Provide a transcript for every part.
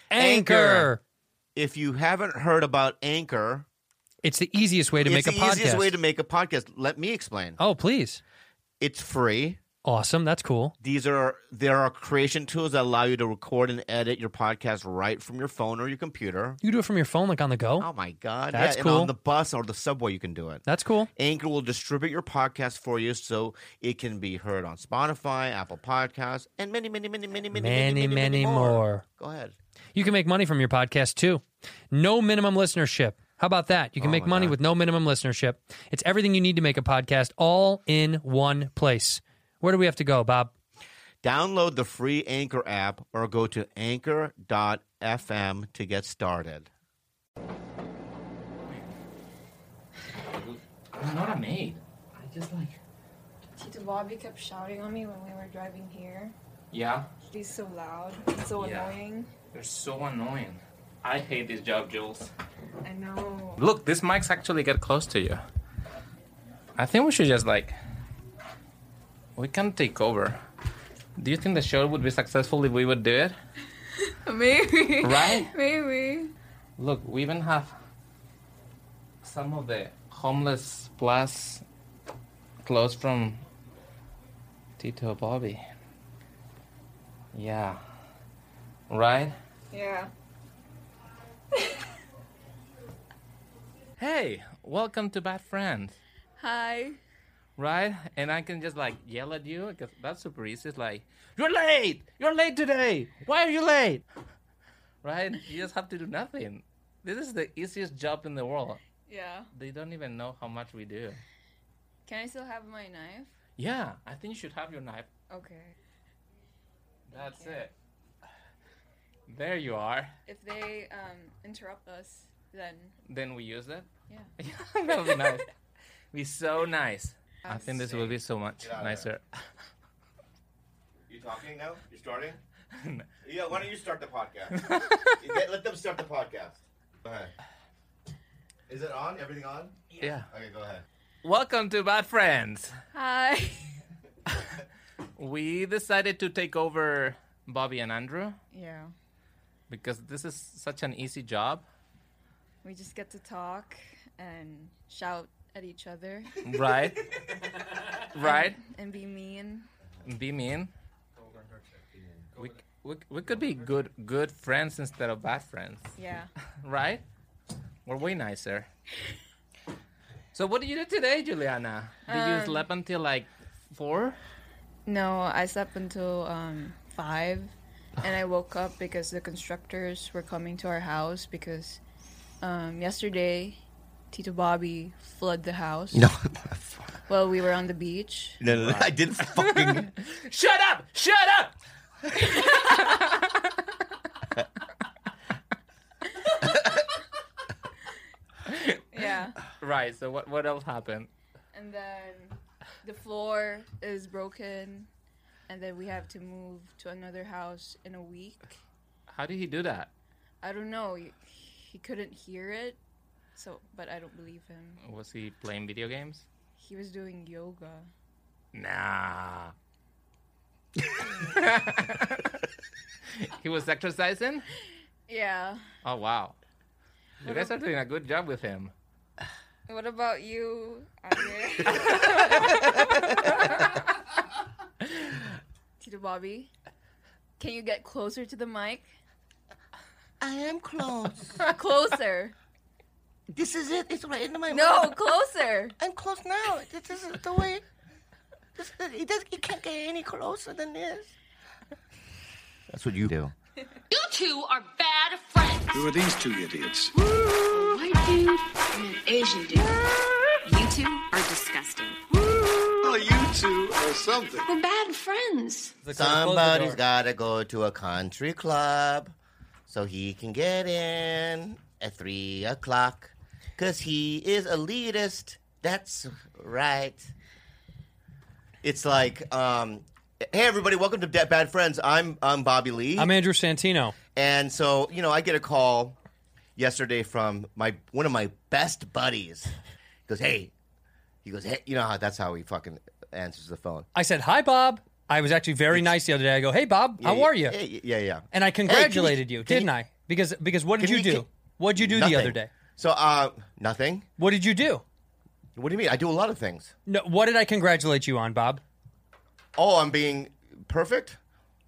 Anchor. If you haven't heard about Anchor, It's the easiest way to make a podcast. It's the easiest way to make a podcast. Let me explain. Oh, please. It's free. Awesome. That's cool. There are creation tools that allow you to record and edit your podcast right from your phone or your computer. You do it from your phone, like on the go? Oh, my God. That's yeah, cool. And on the bus or the subway, you can do it. That's cool. Anchor will distribute your podcast for you so it can be heard on Spotify, Apple Podcasts, and many more. Go ahead. You can make money from your podcast, too. No minimum listenership. How about that? You can make money with no minimum listenership. It's everything you need to make a podcast all in one place. Where do we have to go, Bob? Download the free Anchor app or go to anchor.fm to get started. I'm not a maid. I just like... Tito Bobby kept shouting on me when we were driving here. Yeah? He's so loud and so annoying. They're so annoying. I hate this job, Jules. I know. Look, this mic's actually get close to you. I think we should just we can take over. Do you think the show would be successful if we would do it? Maybe. Right? Maybe. Look, we even have some of the Homeless Plus clothes from Tito Bobby. Yeah. Right? Yeah. Hey, welcome to Bad Friends. Hi. Right? And I can just yell at you because that's super easy. It's like, you're late! You're late today! Why are you late? Right? You just have to do nothing. This is the easiest job in the world. Yeah. They don't even know how much we do. Can I still have my knife? Yeah, I think you should have your knife. Okay. That's it. There you are. If they interrupt us, Then we use it? yeah. That would be nice. Be so nice. I think this will be so much nicer. You talking now? You starting? Yeah, why don't you start the podcast? Let them start the podcast. Go ahead. Is it on? Everything on? Yeah. Okay, go ahead. Welcome to Bad Friends. Hi. We decided to take over Bobby and Andrew Yeah. because this is such an easy job. We just get to talk and shout at each other Right? Right? and be mean. Be mean. We could be good friends instead of bad friends. Yeah. Right? We're way nicer. So what did you do today, Juliana? Did you sleep until 4? No, I slept until 5, and I woke up because the constructors were coming to our house because yesterday Tito Bobby flooded the house. No. Well, we were on the beach. No, I didn't fucking... Shut up! Shut up! Yeah. Right, so what else happened? And then the floor is broken, and then we have to move to another house in a week. How did he do that? I don't know. He couldn't hear it, but I don't believe him. Was he playing video games? He was doing yoga. Nah. He was exercising? Yeah. Oh, wow. You guys are doing a good job with him. What about you, Andre? Tito Bobby, can you get closer to the mic? I am close. Closer. This is it. It's right into my No, mouth. closer. I'm close now. This is the way. It can't get any closer than this. That's what you do. You two are bad friends. Who are these two idiots? A white dude and an Asian dude. You two are disgusting. Well, you two are something. We're bad friends. Somebody's got to go to a country club so he can get in at 3 o'clock because he is elitist. That's right. It's like, hey, everybody, welcome to Bad Friends. I'm Bobby Lee. I'm Andrew Santino. And so, I get a call yesterday from one of my best buddies. He goes, hey, that's how he fucking answers the phone. I said, hi, Bob. I was actually very nice the other day. I go, hey, Bob, how are you? Yeah. And I congratulated you, didn't I? Because what did Can you do? can- What did you do Nothing. the other day? So, nothing. What did you do? What do you mean? I do a lot of things. No, what did I congratulate you on, Bob? Oh, I'm being perfect?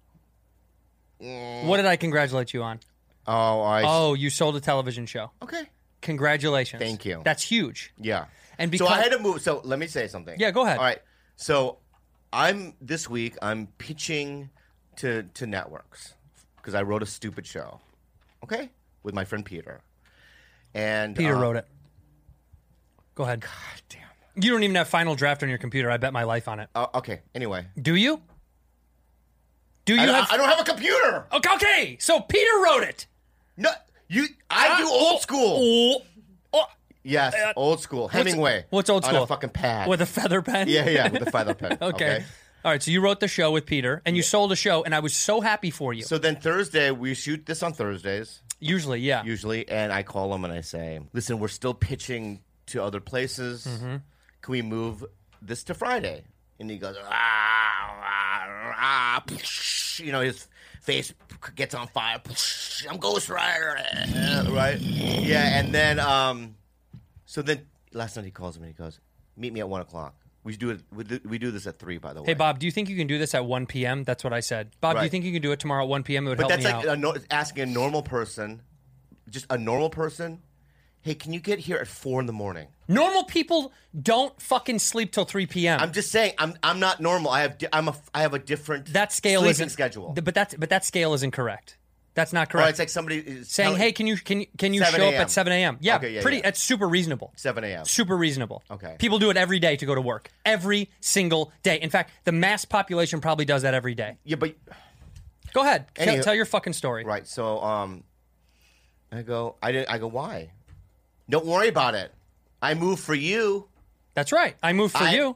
What did I congratulate you on? Oh, You sold a television show. okay. Congratulations. Thank you. That's huge. Yeah. And so I because- had to move. So let me say something. Yeah, go ahead. All right. So this week I'm pitching to networks because I wrote a stupid show. Okay, with my friend Peter. And Peter wrote it. Go ahead. God damn. You don't even have Final Draft on your computer. I bet my life on it. Okay. Anyway, Do you? Do you I have? don't have a computer. Okay, so Peter wrote it. No, I do old school. Oh, Yes, old school. Hemingway. what's old On school? a fucking pad. with a feather pen. yeah, with a feather pen. Okay. All right, so you wrote the show with Peter, and you sold a show, and I was so happy for you. So then Thursday, we shoot this on Thursdays, Usually, yeah. usually, and I call him and I say, listen, we're still pitching to other places. Mm-hmm. Can we move this to Friday? And he goes, his face gets on fire. I'm Ghost Rider. Right? Yeah, and then, so then last night he calls me and he goes, meet me at 1 o'clock. We do it. We do this at 3, by the way. Hey, Bob, do you think you can do this at 1 p.m.? That's what I said. Bob, do you Right. think you can do it tomorrow at 1 p.m.? It would But help that's me like out. asking a normal person, just a normal person. Hey, can you get here at 4 in the morning? Normal people don't fucking sleep till 3 p.m. I'm just saying, I'm not normal. I have a different that scale sleeping isn't schedule. But that scale isn't correct. That's not Or correct. it's like somebody is Saying, telling- hey, can you 7 show up a.m. at 7 a.m.? Yeah, Okay, yeah, pretty. yeah. That's super reasonable. 7 a.m. Super reasonable. Okay. People do it every day to go to work. Every single day. In fact, the mass population probably does that every day. Yeah, but Go ahead. Anywho- Tell your fucking story. right. So I go, why? Don't worry about it. I moved for you. That's right. I moved for you.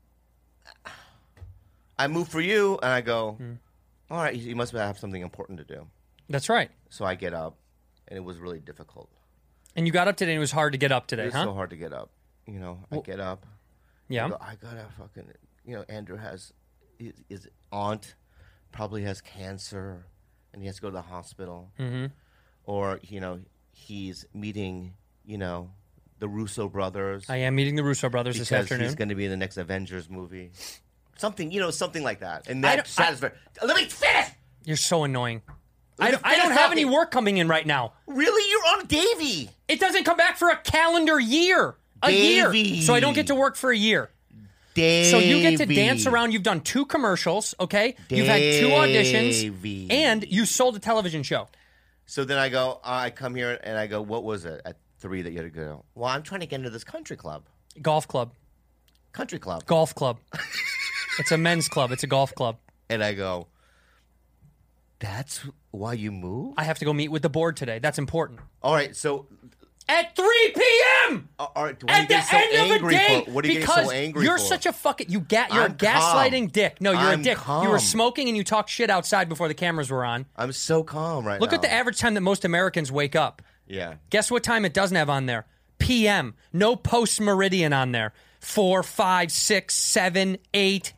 I moved for you, and I go, Hmm. all right. You must have something important to do. That's right. So I get up, and it was really difficult. And you got up today and it was hard to get up It today, was huh? so hard to get up. I get up. Yeah. I gotta fucking. Andrew has his aunt probably has cancer, and he has to go to the hospital. Mm-hmm. Or he's meeting the Russo brothers. I am meeting the Russo brothers this because afternoon. he's going to be in the next Avengers movie. Something like that. And I that don't- satisfies. Let me finish. You're so annoying. Let I me don't finish have any talking. work coming in right now. Really, you're on Davy. It doesn't come back for a calendar year. A Davey. year. So I don't get to work for a year. Davy. So you get to dance around. You've done 2 commercials, okay? You've had 2 auditions, Davey. and you sold a television show. So then I go. I come here and I go. What was it at 3 that you had to go? Well, I'm trying to get into this country club. Golf club. Country club. Golf club. It's a men's club. It's a golf club. And I go. That's why you moved? I have to go meet with the board today. That's important. All right. So. At 3 p.m. All right. What are you At the getting so end of the angry day, for? What are you because getting so angry you're for? such a fucking you're a I'm gaslighting calm. dick. No, you're I'm a dick. calm. You were smoking and you talked shit outside before the cameras were on. I'm so calm right Look now. at the average time that most Americans wake up. Yeah. Guess what time it doesn't have on there? PM. No post meridian on there. 4, 5, 6, 7, 8.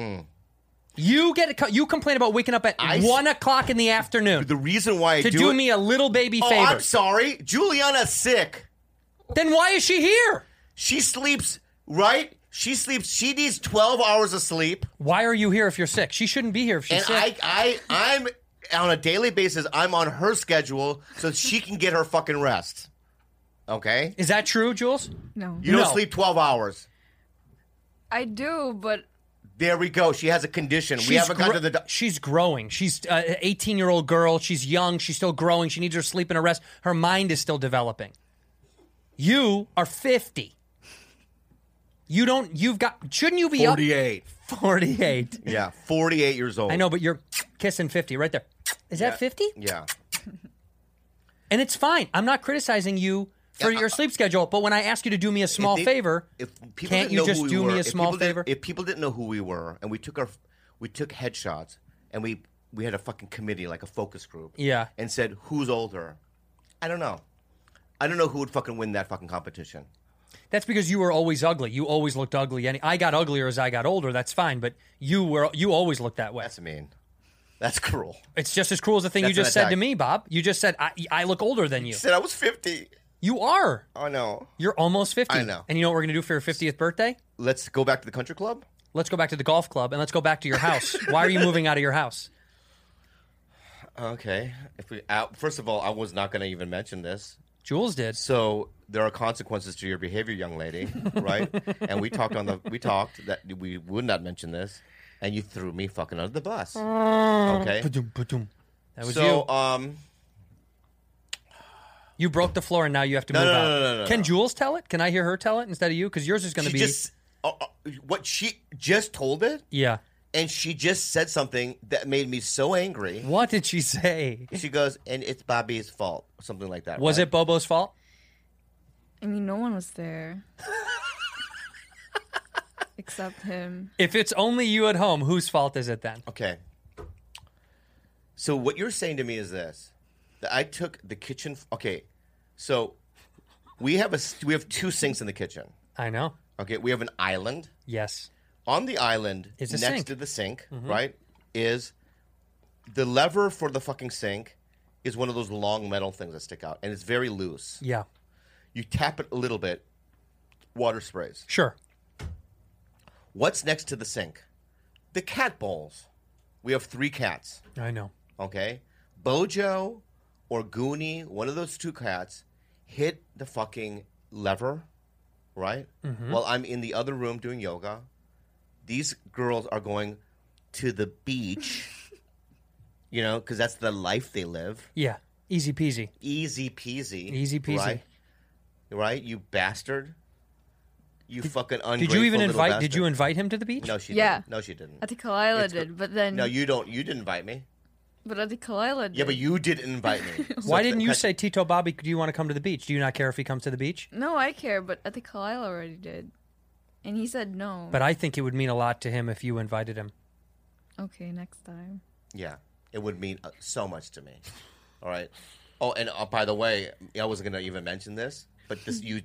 You complain about waking up at 1 o'clock in the afternoon The reason why I to do do it, me a little baby Oh, favor. I'm sorry. Juliana's sick. Then why is she here? She sleeps, right? She sleeps. She needs 12 hours of sleep. Why are you here if you're sick? She shouldn't be here if she's And sick. I'm on a daily basis, I'm on her schedule so she can get her fucking rest. Okay? Is that true, Jules? No. You don't No. sleep 12 hours. I do, but There we go. She has a condition. We haven't got to the... She's growing. She's an 18-year-old girl. She's young. She's still growing. She needs her sleep and a rest. Her mind is still developing. You are 50. Shouldn't you be 48. up? 48. Yeah, 48 years old. I know, but you're kissing 50 right there. Is that 50? Yeah. And it's fine. I'm not criticizing you for your sleep schedule, but when I ask you to do me a small If they- favor, if people can't didn't you know just who we do were, me a if small people didn't- favor? If people didn't know who we were, and we took headshots, and we had a fucking committee, like a focus group, Yeah. and said who's older. I don't know. I don't know who would fucking win that fucking competition. That's because you were always ugly. You always looked ugly. I got uglier as I got older. That's fine, but you always looked that way. That's mean. That's cruel. It's just as cruel as the thing you That's an just said to attack. me, Bob. You just said, I look older than you. You said I was 50. You are. Oh, no. You're almost 50. I know. And you know what we're going to do for your 50th birthday? Let's go back to the country club. Let's go back to the golf club and let's go back to your house. Why are you moving out of your house? Okay. First of all, I was not going to even mention this. Jules did. So there are consequences to your behavior, young lady, right? And we talked that we would not mention this, and you threw me fucking under the bus. Okay. That was So, you. You broke the floor and now you have to move out. No. Can Jules tell it? Can I hear her tell it instead of you? Because yours is going to be. What she just told it, Yeah. and she just said something that made me so angry. What did she say? She goes, and it's Bobby's fault, or something like that. Was right? it Bobo's fault? I mean, no one was there. Except him. If it's only you at home, whose fault is it then? Okay. So what you're saying to me is this: that I took the kitchen. Okay, so we have two sinks in the kitchen. I know. Okay, we have an island. Yes. On the island, Is a next sink. to the sink, right, is the lever for the fucking sink is one of those long metal things that stick out, and it's very loose. Yeah. You tap it a little bit, water sprays. Sure. What's next to the sink? The cat bowls. We have 3 cats, I know. okay? Bojo or Goonie, one of those 2 cats, hit the fucking lever, right? While I'm in the other room doing yoga. These girls are going to the beach, you know, because that's the life they live. Yeah. Easy peasy. Easy peasy. Easy peasy. Right? Right? You bastard. You fucking ungrateful Did you even little invite? bastard. Did you invite him to the beach? No, she Yeah. didn't. No, she didn't. Ati Kalila It's- did, but then... No, you don't. You didn't invite me. But Ati Kalila did. Yeah, but you didn't invite me. Why So- didn't you say, Tito Bobby, do you want to come to the beach? Do you not care if he comes to the beach? No, I care, but Ati Kalila already did. And he said no. But I think it would mean a lot to him if you invited him. Okay, next time. Yeah, it would mean so much to me. All right. Oh, and by the way, I wasn't gonna even mention this, but this you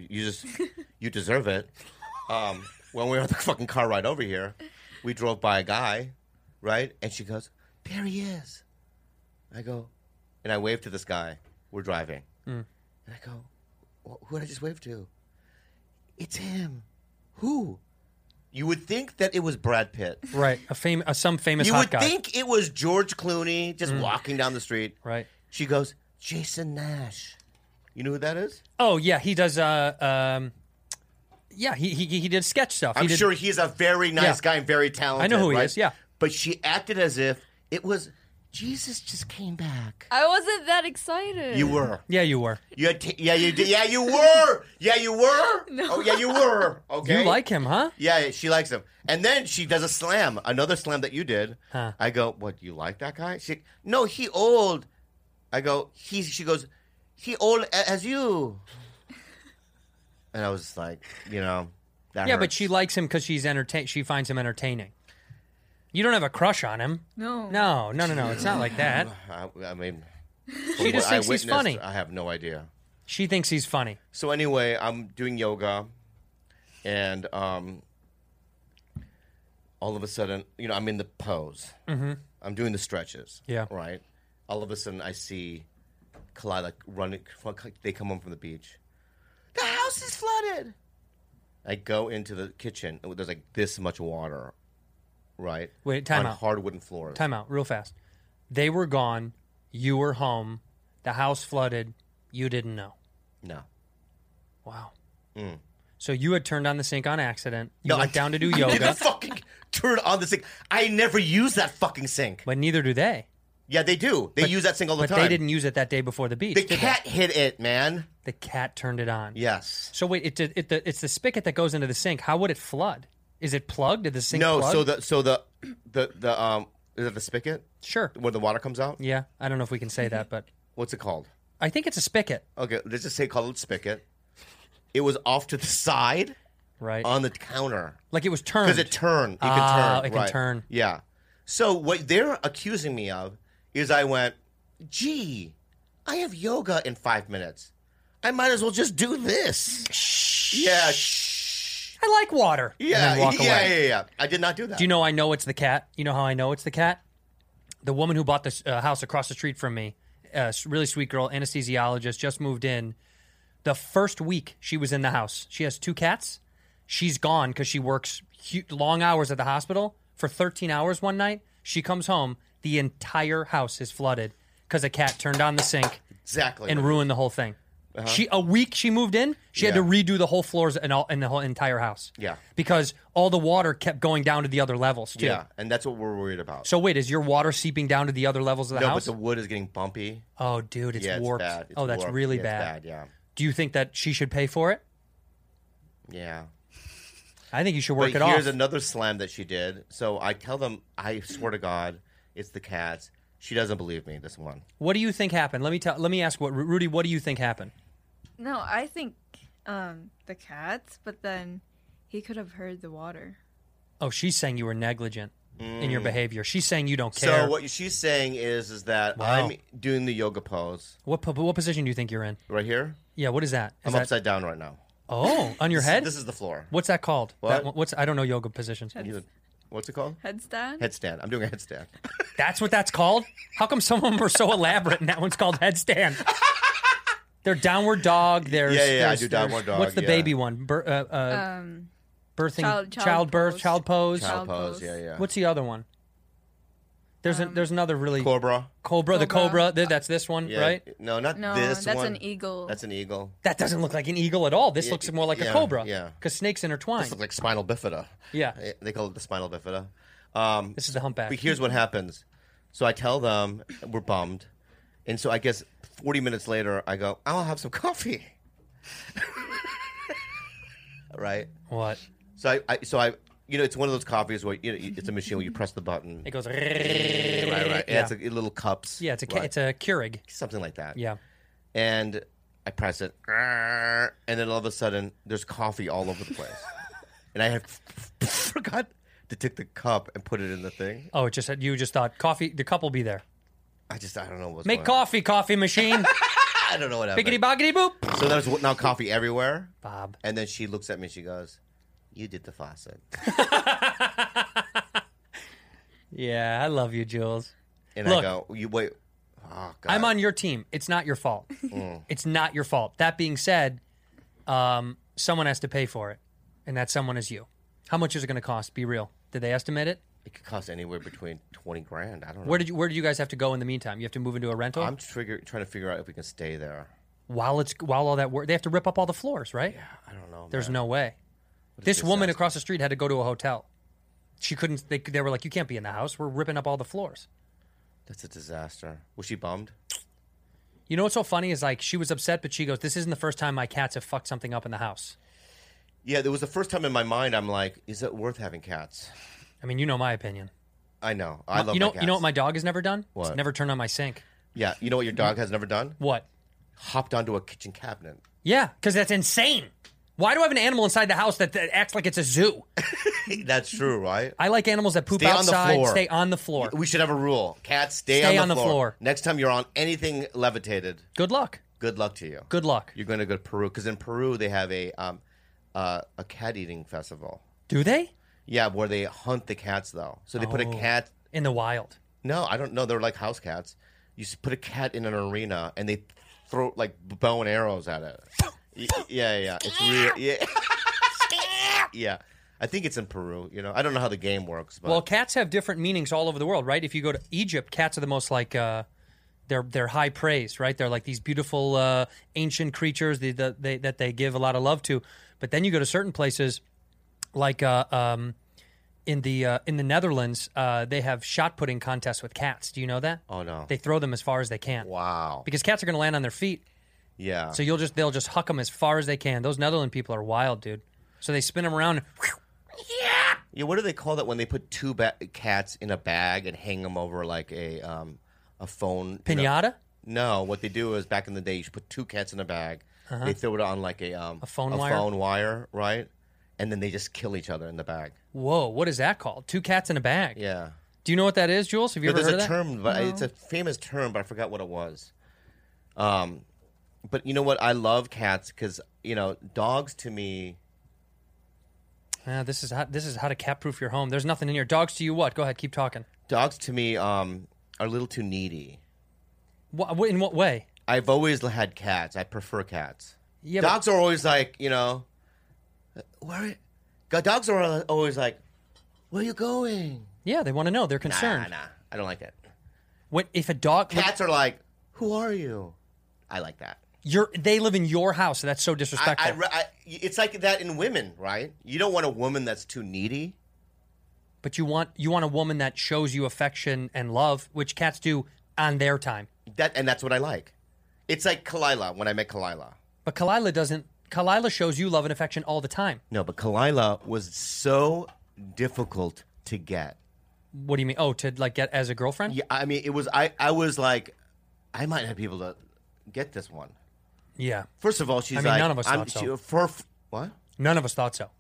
deserve it. When we were on the fucking car ride over here, we drove by a guy, right? And she goes, "There he is." I go, and I wave to this guy. We're driving, and I go, "Who did I just wave to?" It's him. Who? You would think that it was Brad Pitt. Right. Some famous You hot would guy. think it was George Clooney just walking down the street. Right. She goes, Jason Nash. You know who that is? Oh, yeah. He does, yeah, he did sketch stuff. I'm He did- sure he's a very nice Yeah. guy and very talented. I know who he right? is, yeah. But she acted as if it was Jesus just came back. I wasn't that excited. You were. Yeah, you were. You had yeah, you did. Yeah, you were. Yeah, you were. No. Oh, yeah, you were. Okay. You like him, huh? Yeah, she likes him. And then she does a slam, another slam that you did. Huh. I go, what, you like that guy? She, no, he old. I go, she goes, he old as you. And I was like, you know, that Yeah, but hurts. she likes him because she finds him entertaining. You don't have a crush on him. No. No. It's not like that. I mean, She just thinks he's funny. I have no idea. She thinks he's funny. So anyway, I'm doing yoga, and all of a sudden, you know, I'm in the pose. Mm-hmm. I'm doing the stretches. Yeah. Right. All of a sudden, I see Kalila running. They come home from the beach. The house is flooded. I go into the kitchen. And there's like this much water. Right. Wait, time on out. hard wooden floors. Time out, real fast. They were gone. You were home. The house flooded. You didn't know. No. Wow. So you had turned on the sink on accident. You went down to do I yoga, didn't fucking turn on the sink. I never use that fucking sink. but neither do they. Yeah, they do. They use that sink all the But time. they didn't use it that day before the beach. The did they? cat hit it, man. The cat turned it on. Yes. So wait, it's the spigot that goes into the sink. How would it flood? Is it plugged? Did the sink No, plug? so the is it the spigot Sure. where the water comes out? Yeah, I don't know if we can say that, but What's it called? I think it's a spigot, Okay, let's just say call it spigot. It was off to the side right? on the counter Like it was turned. because it turned. It can Ah, turn. it can right. turn. Yeah. So what they're accusing me of is I went, gee, I have yoga in 5 minutes. I might as well just do this. Yeah. I like water. Yeah. And then walk away. Yeah. I did not do that. Do you know I know it's the cat? You know how I know it's the cat? the woman who bought this house across the street from me, really sweet girl, anesthesiologist, just moved in. The first week she was in the house, she has 2 cats. She's gone because she works long hours at the hospital for 13 hours one night. She comes home, the entire house is flooded because a cat turned on the sink Exactly. and ruined the whole thing. A week she moved in, she had to redo the whole floors and the whole entire house. Yeah. Because all the water kept going down to the other levels too. Yeah, and that's what we're worried about. So wait, is your water seeping down to the other levels of the no, house? but the wood is getting bumpy. Oh, dude, it's Yeah, it's warped. bad. It's Oh, that's warped. really Yeah, bad. It's bad. Yeah. Do you think that she should pay for it? Yeah. I think you should work But it off. here's another slam that she did. So I tell them, I swear to God, it's the cats. She doesn't believe me, this one. What do you think happened? Let me ask Rudy, what do you think happened? No, I think the cats, but then he could have heard the water. Oh, she's saying you were negligent in your behavior. She's saying you don't care. So what she's saying is that Wow. I'm doing the yoga pose What position do you think you're in? right here. Yeah, what is that? Is I'm that upside down right now. Oh, on your head? This is the floor. What's that called? What? I don't know yoga positions. What's it called? Headstand? Headstand. I'm doing a headstand. That's what that's called? How come some of them are so elaborate and that one's called headstand? They're downward dog. There's Yeah, I there's- do downward dog, What's the yeah. baby one? Birthing, childbirth, child pose. Child Child pose. pose. Yeah. What's the other one? There's another really Cobra? Cobra. The Cobra. Cobra. That's this one, Yeah. right? No, not No, this that's one. an eagle. That's an eagle. That doesn't look like an eagle at all. This Yeah, looks more like a yeah, cobra. yeah. Because snakes intertwine. This looks like spinal bifida. Yeah. They call it the spinal bifida. This is the humpback. But here's what happens. So I tell them we're bummed. And so I guess 40 minutes later, I go, I'll have some coffee. Right? What? So I it's one of those coffees where it's a machine where you press the button. It goes. Right. And Yeah. it's little cups. Yeah, it's a right? it's a Keurig. Something like that. Yeah. And I press it, and then all of a sudden, there's coffee all over the place. And I forgot to take the cup and put it in the thing. Oh, you just thought coffee. The cup will be there. I don't know what's Make going on. coffee machine. I don't know what happened. Biggity boggity boop. So there's now coffee everywhere. Bob. And then she looks at me and she goes, "You did the faucet." Yeah, I love you, Jules. And Look. I go, "You wait." Oh, God. I'm on your team. It's not your fault. It's not your fault. That being said, someone has to pay for it, and that someone is you. How much is it going to cost? Be real. Did they estimate it? It could cost anywhere between $20,000. I don't know. Where did you guys have to go in the meantime? You have to move into a rental I'm trying to figure out if we can stay there. while all that work. They have to rip up all the floors, right? Yeah, I don't know. There's man. no way. What a This woman disaster. across the street had to go to a hotel. She couldn't. They were like, "You can't be in the house. We're ripping up all the floors." That's a disaster. Was she bummed? You know what's so funny is like she was upset, but she goes, "This isn't the first time my cats have fucked something up in the house." Yeah, there was the first time in my mind I'm like, is it worth having cats? I mean, you know my opinion. I know. I love you know. my cats. You know what my dog has never done? What? It's never turned on my sink. Yeah, you know what your dog has never done? What? Hopped onto a kitchen cabinet. Yeah, because that's insane. Why do I have an animal inside the house that acts like it's a zoo? That's true, right? I like animals that poop Stay on the outside, floor. stay on the floor. We should have a rule. Cats, stay Stay on the floor. floor. Next time you're on anything levitated, Good luck. good luck to you. Good luck. You're going to go to Peru because in Peru they have a cat eating festival. Do they? Yeah, where they hunt the cats though. So they put a cat. In the wild. No, I don't know. They're like house cats. You just put a cat in an arena and they throw like bow and arrows at it. Yeah. It's real. Yeah. Yeah. I think it's in Peru. I don't know how the game works, but Well, cats have different meanings all over the world, right? If you go to Egypt, cats are the most like they're high praise, right? They're like these beautiful ancient creatures that they give a lot of love to. But then you go to certain places, like in the Netherlands, they have shot putting contests with cats. Do you know that? oh no. They throw them as far as they can Wow. because cats are going to land on their feet. Yeah. So they'll just huck them as far as they can. Those Netherlands people are wild, dude. So they spin them around. Yeah, what do they call that when they put two cats in a bag and hang them over like a phone Pinata? No, what they do is back in the day, you should put two cats in a bag. They throw it on like a phone wire? phone wire, right? And then they just kill each other in the bag. Whoa, what is that called? Two cats in a bag. Yeah, Do you know what that is, Jules? Have you ever there's heard a of that? term, but it's a famous term, but I forgot what it was. But you know what? I love cats because dogs to me. This is how to cat proof your home. There's nothing in here. Dogs to you what? Go ahead, keep talking. Dogs to me are a little too needy. In what way? I've always had cats. I prefer cats. Yeah, Dogs are always like, dogs are always like, where are you going? Yeah, they want to know. They're concerned. Nah, I don't like it. If a dog... Cats are like, who are you? I like that. They live in your house, so that's so disrespectful. It's like that in women, right? You don't want a woman that's too needy. But you want a woman that shows you affection and love, which cats do on their time. That's what I like. It's like Kalila, when I met Kalila. But Kalila doesn't. Kalila shows you love and affection all the time. No, but Kalila was so difficult to get. What do you mean? Oh, to get as a girlfriend? Yeah, I mean, it was. I was like, I might have people to get this one. Yeah. First of all, she's like, none of us thought so. What? None of us thought so.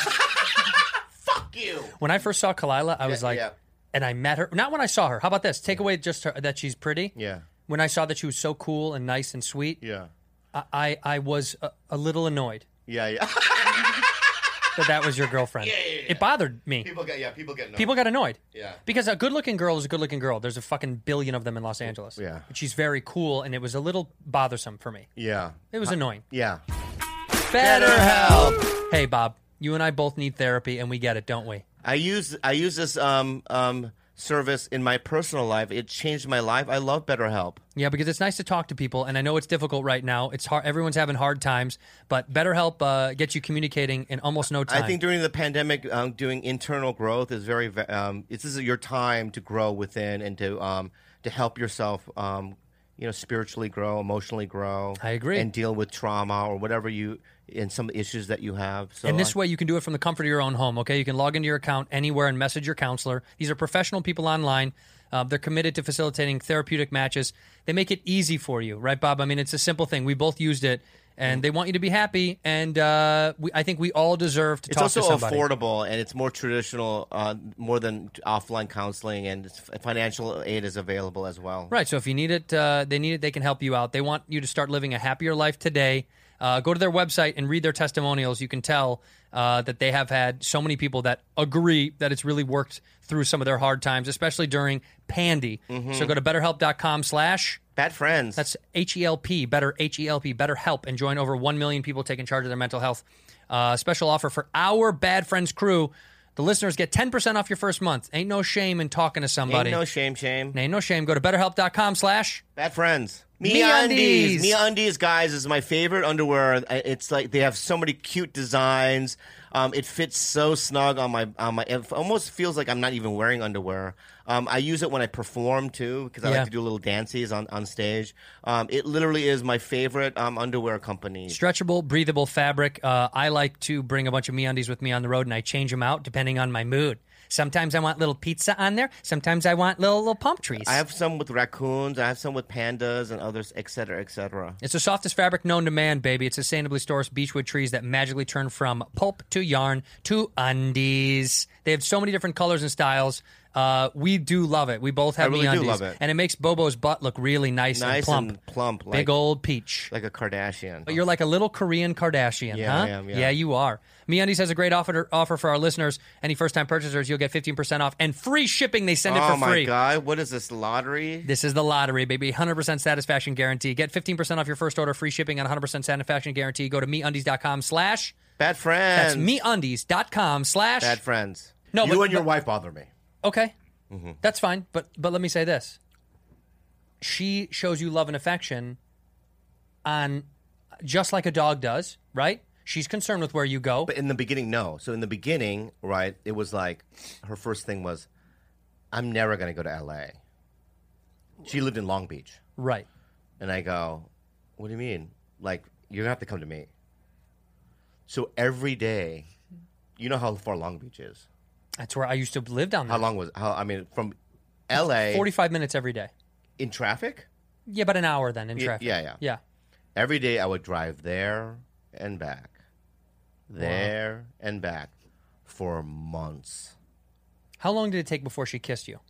Fuck you. When I first saw Kalila, I was like, and I met her. Not when I saw her. How about this? Take away just that she's pretty. Yeah. When I saw that she was so cool and nice and sweet, Yeah. I was a little annoyed Yeah. that was your girlfriend. Yeah. It bothered me. People get annoyed. People got annoyed. Yeah. Because a good-looking girl is a good-looking girl. There's a fucking billion of them in Los Angeles. Yeah. But she's very cool, and it was a little bothersome for me. Yeah. It was annoying. Yeah. BetterHelp. Hey, Bob. You and I both need therapy, and we get it, don't we? I use this service in my personal life. It changed my life. I love BetterHelp. Yeah, because it's nice to talk to people, and I know it's difficult right now. It's hard. Everyone's having hard times, but BetterHelp gets you communicating in almost no time. I think during the pandemic, doing internal growth is very. This is your time to grow within and to help yourself. Spiritually grow, emotionally grow. I agree. And deal with trauma or whatever and some issues that you have. So and this way, you can do it from the comfort of your own home, okay? You can log into your account anywhere and message your counselor. These are professional people online. They're committed to facilitating therapeutic matches. They make it easy for you, right, Bob? I mean, it's a simple thing. We both used it, and they want you to be happy, and I think we all deserve to talk to somebody. It's also affordable, and it's more traditional, more than offline counseling, and financial aid is available as well. Right, so if you need it, they can help you out. They want you to start living a happier life today. Go to their website and read their testimonials. You can tell that they have had so many people that agree that it's really worked through some of their hard times, especially during Pandy. Mm-hmm. So go to BetterHelp.com/Bad Friends. That's H-E-L-P, Better H-E-L-P, BetterHelp, and join over 1 million people taking charge of their mental health. Special offer for our Bad Friends crew. The listeners get 10% off your first month. Ain't no shame in talking to somebody. Ain't no shame. Ain't no shame. Go to BetterHelp.com/Bad Friends. MeUndies. MeUndies, guys, is my favorite underwear. It's like they have so many cute designs. It fits so snug on my. It almost feels like I'm not even wearing underwear. I use it when I perform too because I like to do little dances on stage. It literally is my favorite underwear company. Stretchable, breathable fabric. I like to bring a bunch of MeUndies with me on the road, and I change them out depending on my mood. Sometimes I want little pizza on there. Sometimes I want little palm trees. I have some with raccoons. I have some with pandas and others, et cetera, et cetera. It's the softest fabric known to man, baby. It's sustainably sourced beechwood trees that magically turn from pulp to yarn to undies. They have so many different colors and styles. We do love it. We both have I really MeUndies. do love it. And it makes Bobo's butt look really nice and plump. Like, big old peach. Like a Kardashian. But you're like a little Korean Kardashian, yeah, huh? I am, yeah. Yeah, you are. MeUndies has a great offer for our listeners. Any first-time purchasers, you'll get 15% off and free shipping. They send it for free. Oh, my God. What is this, lottery? This is the lottery, baby. 100% satisfaction guarantee. Get 15% off your first order, free shipping, and 100% satisfaction guarantee. Go to MeUndies.com/ Bad Friends. That's MeUndies.com/ Bad Friends. No, you and your wife bother me. Okay. Mm-hmm. That's fine. But let me say this. She shows you love and affection on just like a dog does, right? She's concerned with where you go. But in the beginning, no. So in the beginning, right, it was like her first thing was, I'm never going to go to L.A. She lived in Long Beach. Right. And I go, what do you mean? Like, you're going to have to come to me. So every day, you know how far Long Beach is? That's where I used to live down there. How long was from L.A. 45 minutes every day. In traffic? Yeah, but an hour then in traffic. Yeah. Every day I would drive there and back. There and back for months. How long did it take before she kissed you?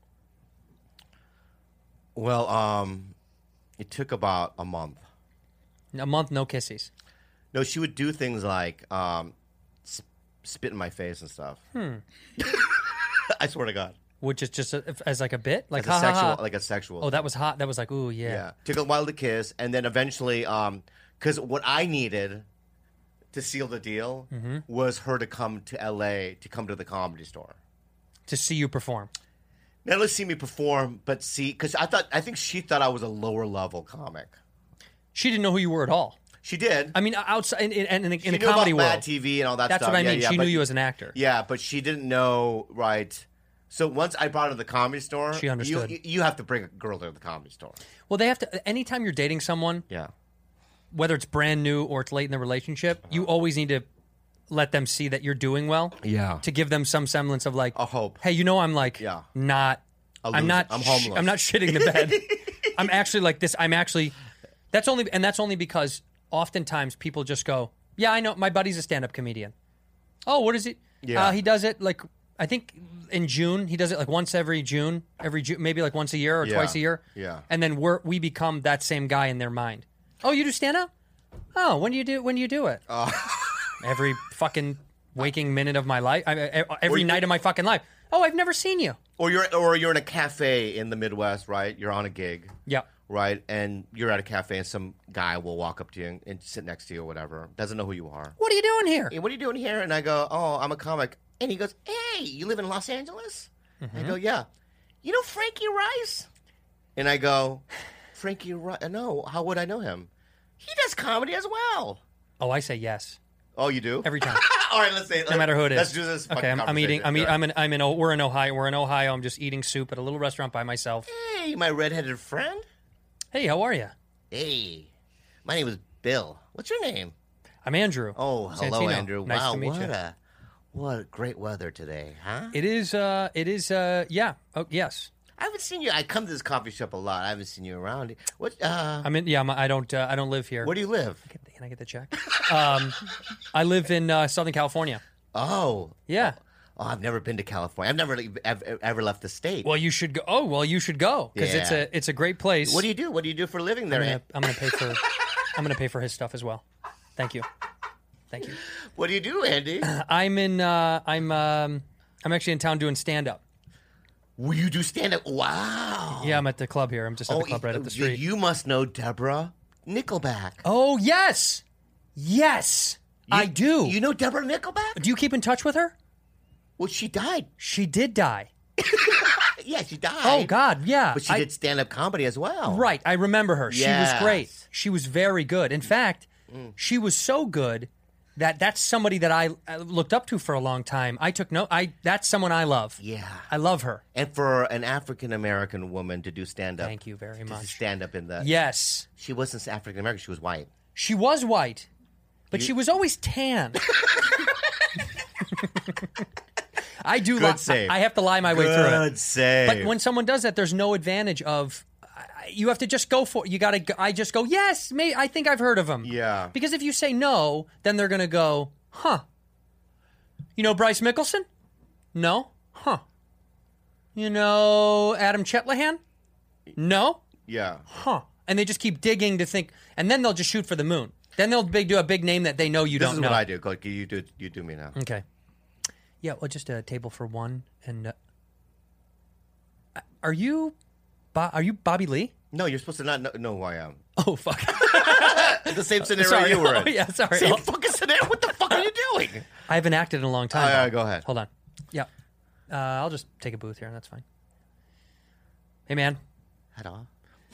Well, it took about a month. A month, no kisses. No, she would do things like spit in my face and stuff. I swear to God. which is just as like a bit, like Like ha, ha, sexual, ha. like a sexual. Oh, that was hot. That was like, ooh, yeah. Yeah. Took a while to kiss, and then eventually, because what I needed to seal the deal Mm-hmm. was her to come to L.A. to come to the Comedy Store. To see you perform. Not only see me perform, but see, because I think she thought I was a lower level comic. She didn't know who you were at all. She did. I mean, outside in the She knew comedy about world. Mad TV and all that That's stuff. what I Yeah, mean. yeah, She but- knew you as an actor. Yeah, but she didn't know, right? So once I brought her to the Comedy Store, She understood. You have to bring a girl to the Comedy Store. Well, they have to. Anytime you're dating someone, Yeah. whether it's brand new or it's late in the relationship, you always need to let them see that you're doing well. Yeah. To give them some semblance of like A hope. Hey, you know, I'm like Yeah. not. A I'm loser. not. I'm homeless. I'm not shitting the bed. I'm actually like this. I'm actually. That's only because oftentimes people just go, yeah, I know. My buddy's a stand-up comedian. Oh, what is it? Yeah. He does it like I think in June. He does it like once every June, maybe like once a year or Yeah. twice a year. Yeah. And then we become that same guy in their mind. Oh, you do stand-up? Oh, when do you do it? Every fucking waking minute of my life. Every night of my fucking life. Oh, I've never seen you. Or you're in a cafe in the Midwest, right? You're on a gig. Yeah. Right, and you're at a cafe, and some guy will walk up to you and sit next to you or whatever. Doesn't know who you are. What are you doing here? Hey, what are you doing here? And I go, oh, I'm a comic. And he goes, hey, you live in Los Angeles? I go, yeah. You know Frankie Rice? And I go, Frankie Rice? No, how would I know him? He does comedy as well. Oh, I say yes Oh, you do? every time. All right, let's say. No matter who it is. Let's do this. Okay, I'm eating. We're in Ohio. We're in Ohio. I'm just eating soup at a little restaurant by myself. Hey, my redheaded friend. Hey, how are you? Hey, my name is Bill. What's your name? I'm Andrew. Oh, hello, Santino. Andrew. Nice wow, to meet you. what great weather today, huh? It is. Yeah. Oh, yes. I haven't seen you. I come to this coffee shop a lot. I haven't seen you around. What? I'm in. Yeah. I don't live here. Where do you live? Can I get the check? I live in Southern California. Oh, Yeah. oh, I've never been to California. I've never ever left the state. Well, you should go. Oh, well, you should go because Yeah. it's a great place. What do you do? What do you do for a living there? I'm gonna pay for. I'm gonna pay for his stuff as well. Thank you. Thank you. What do you do, Andy? I'm actually in town doing stand up. Will you do stand up? Wow. Yeah, I'm at the club here. I'm just at the club right up the street. You must know Deborah Nickelback. Oh, yes. Yes. I do. You know Deborah Nickelback? Do you keep in touch with her? Well, she died. She did die. Yeah, she died. Oh, God, yeah. But she did stand up comedy as well. Right, I remember her. She was great. Yes. She was very good. In fact, she was so good that that's somebody that I looked up to for a long time. That's someone I love. Yeah. I love her. And for an African American woman to do stand up. Thank you very To much. stand up in the. Yes. She wasn't African American, she was white. She was white, but she was always tan. I do. Good save. I have to lie my way through it. Good save. But when someone does that, there's no advantage of. You have to just go for it. You got to. I just go. Yes, I think I've heard of him. Yeah. Because if you say no, then they're gonna go, huh? You know Bryce Mickelson? No? Huh? You know Adam Chetlahan? No? Yeah. Huh? And they just keep digging to think, and then they'll just shoot for the moon. Then they'll do a big name that they know you This don't is know. what I do. Go, you do me now. Okay. Yeah, well, just a table for one. And are you Bobby Lee? No, you're supposed to not know who I am. Oh, fuck. The same scenario Sorry. you were in. Oh, yeah, sorry. Same fucking scenario. What the fuck are you doing? I haven't acted in a long time. Yeah, go ahead. Hold on. Yeah. I'll just take a booth here. That's fine. Hey, man. Hello.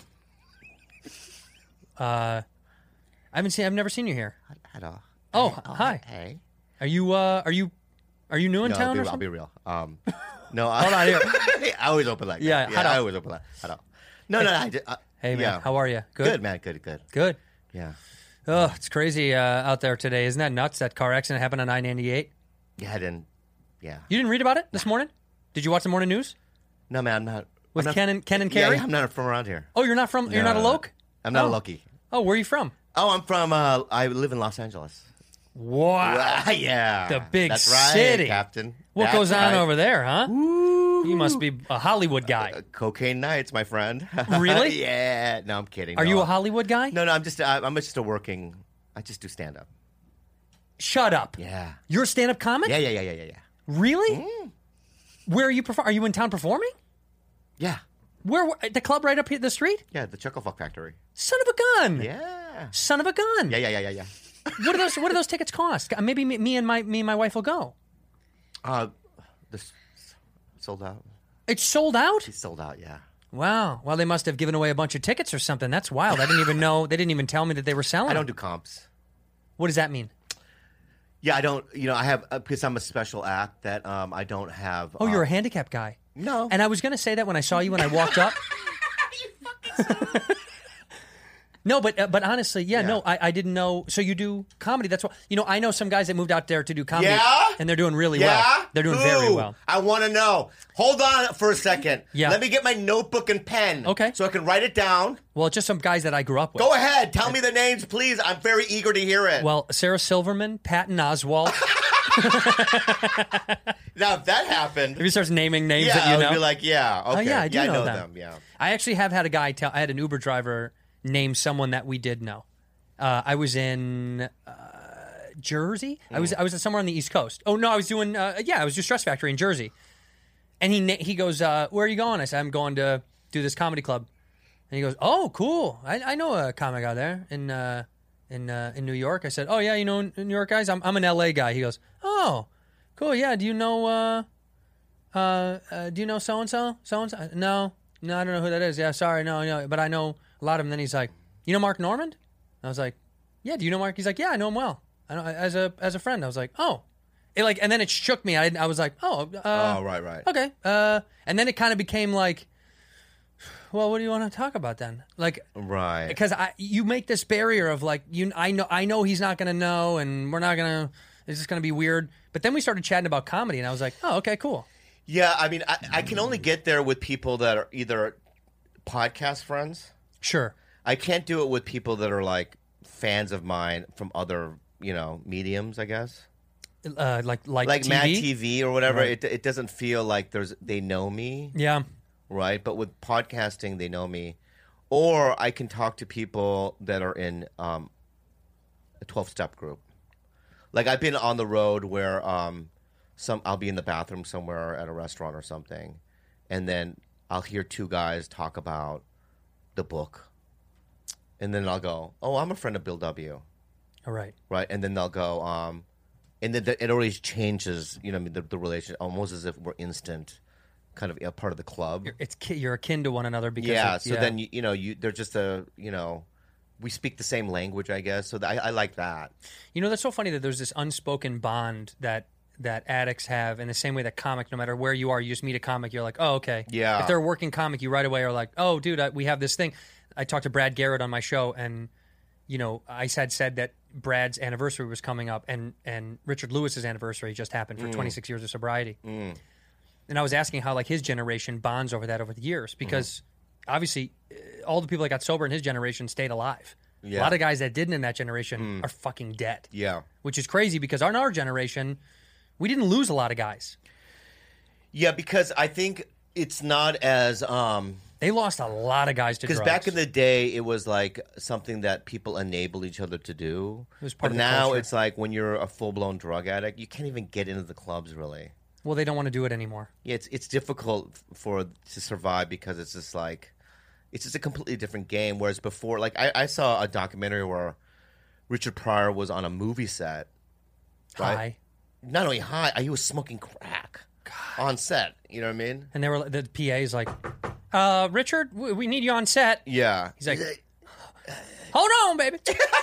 I've never seen you here. Hello. Oh, hi. Hey. Are you new in town or I'll something? be real. No. Hold on here. I always open like that. Yeah, hello. I always open like that. Hello. No, I did. Hey, man. Yeah. How are you? Good, man. Good. Good. Yeah. Oh, it's crazy out there today. Isn't that nuts? That car accident happened on I-98. Yeah, I didn't. Yeah. You didn't read about it this morning? Did you watch the morning news? No, man, I'm not. With I'm not, Ken and Yeah, Carrie? I'm not from around here. Oh, you're not from? You're not a No. loc? I'm not Oh. a Loki. Oh, where are you from? Oh, I'm from. I live in Los Angeles. Wow. Yeah. The big That's right, city. Captain. What That's goes on right. over there, huh? You must be a Hollywood guy. Cocaine nights, my friend. Really? Yeah. No, I'm kidding. Are No. you a Hollywood guy? No, I'm just a working. I just do stand up. Shut up. Yeah. You're a stand-up comic? Yeah. Really? Where are you Are you in town performing? Yeah. Where at the club right up here the street? Yeah, the Chuckle Fuck Factory. Son of a gun! Yeah. Son of a gun! Yeah. What do those tickets cost? Maybe me and my wife will go. This sold out. It's sold out? It's sold out, yeah. Wow. Well, they must have given away a bunch of tickets or something. That's wild. I didn't even know. They didn't even tell me that they were selling. I don't them. do comps. What does that mean? Yeah, I don't. I have because I'm a special act that I don't have. Oh, you're a handicapped guy. No. And I was going to say that when I saw you when I walked up. No, but honestly, no, I didn't know. So you do comedy. That's why. I know some guys that moved out there to do comedy. Yeah? And they're doing really Yeah? well. They're doing very Who? well. I want to know. Hold on for a second. Yeah. Let me get my notebook and pen. Okay. So I can write it down. Well, just some guys that I grew up with. Go ahead. Tell me the names, please. I'm very eager to hear it. Well, Sarah Silverman, Patton Oswalt. Now, if that happened, If he starts naming names that I you would know. be like, yeah, okay. Oh, yeah, I do know them. them. Yeah. I actually have had a guy tell. I had an Uber driver name someone that we did know. I was in Jersey. I was somewhere on the East Coast. Oh no, I was doing. I was doing Stress Factory in Jersey. And he goes, "Where are you going?" I said, "I'm going to do this comedy club." And he goes, "Oh, cool. I know a comic out there in New York." I said, "Oh yeah, you know New York guys? I'm an LA guy." He goes, "Oh, cool. Yeah. Do you know so and so? So and so? No, I don't know who that is. Yeah, sorry, no, but I know a lot of them." Then he's like, "You know Mark Normand?" I was like, "Yeah, do you know Mark?" He's like, "Yeah, I know him well. I know as a friend." I was like, "Oh," and then it shook me. I was like, "Oh, right. okay." And then it kind of became like, "Well, what do you want to talk about then?" Like, Right. because you make this barrier of like, I know he's not gonna know, and we're not gonna. It's just gonna be weird. But then we started chatting about comedy, and I was like, "Oh, okay, cool." Yeah, I mean, I can only get there with people that are either podcast friends. Sure. I can't do it with people that are like fans of mine from other, mediums, I guess. Like TV? Mad TV or whatever. Right. It doesn't feel like they know me, Yeah. right? But with podcasting, they know me. Or I can talk to people that are in a 12-step group. Like I've been on the road where I'll be in the bathroom somewhere at a restaurant or something, and then I'll hear two guys talk about the book. And then I'll go, "Oh, I'm a friend of Bill W." All right. Right? And then they'll go, and then it always changes, the relation, almost as if we're instant, kind of part of the club. You're akin to one another because Yeah. So then they're just we speak the same language, I guess. So I like that. that's so funny that there's this unspoken bond that addicts have in the same way that comic, no matter where you are, you just meet a comic, you're like, "Oh, okay." Yeah. If they're a working comic, you right away are like, "Oh, dude, we have this thing." I talked to Brad Garrett on my show, and I said that Brad's anniversary was coming up, and Richard Lewis's anniversary just happened for 26 years of sobriety. And I was asking how like his generation bonds over that over the years, because obviously all the people that got sober in his generation stayed alive. Yeah. A lot of guys that didn't in that generation are fucking dead. Yeah. Which is crazy because in our generation, we didn't lose a lot of guys. Yeah, because I think it's not as They lost a lot of guys to drugs. because back in the day, it was like something that people enabled each other to do. It was part but of the now culture. it's like when you're a full-blown drug addict, you can't even get into the clubs really. Well, they don't want to do it anymore. Yeah, it's difficult to survive because it's just like it's just a completely different game. Whereas before, like I saw a documentary where Richard Pryor was on a movie set. Right? High. Not only high, he was smoking crack on set. You know what I mean? And the PA's like, Richard, we need you on set. Yeah. He's like, hold on, baby.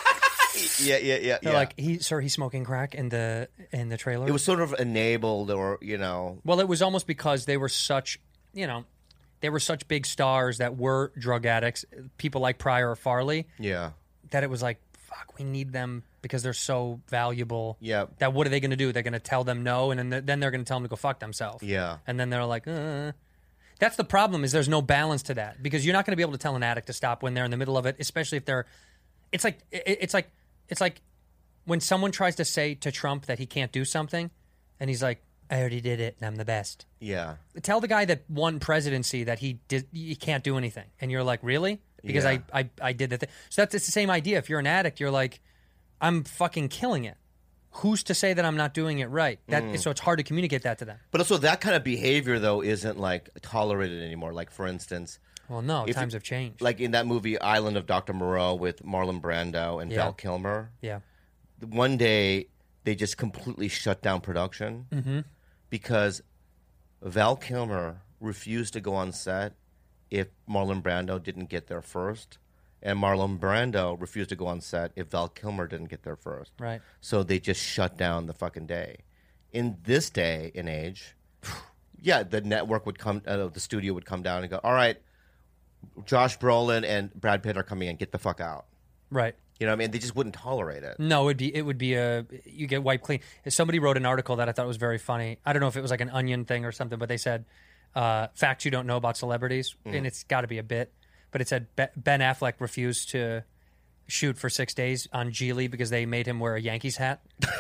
yeah. They're like, he's smoking crack in the trailer. It was sort of enabled, or Well, it was almost because they were such, they were such big stars that were drug addicts, people like Pryor or Farley, yeah. that it was like, fuck, we need them because they're so valuable. Yeah. That what are they going to do? They're going to tell them no, and then they're going to tell them to go fuck themselves. Yeah. And then they're like, That's the problem, is there's no balance to that, because you're not going to be able to tell an addict to stop when they're in the middle of it, especially if they're. It's like when someone tries to say to Trump that he can't do something, and he's like, "I already did it, and I'm the best." Yeah. Tell the guy that won presidency that he can't do anything, and you're like, "Really?" Because Yeah. I did the thing. So it's the same idea. If you're an addict, you're like, "I'm fucking killing it." who's to say that I'm not doing it right? So it's hard to communicate that to them. But also, that kind of behavior, though, isn't like tolerated anymore. Like, for instance, Well, no, If times you- have changed. like in that movie Island of Dr. Moreau with Marlon Brando and Yeah. Val Kilmer, Yeah. one day they just completely shut down production because Val Kilmer refused to go on set if Marlon Brando didn't get there first, and Marlon Brando refused to go on set if Val Kilmer didn't get there first. Right. So they just shut down the fucking day. In this day and age, yeah, the network would come, the studio would come down and go, all right, Josh Brolin and Brad Pitt are coming in, get the fuck out. Right. You know what I mean? They just wouldn't tolerate it. No, it would be you get wiped clean. Somebody wrote an article that I thought was very funny. I don't know if it was like an Onion thing or something, but they said facts you don't know about celebrities, and it's got to be a bit. But it said Ben Affleck refused to shoot for 6 days on Geely because they made him wear a Yankees hat.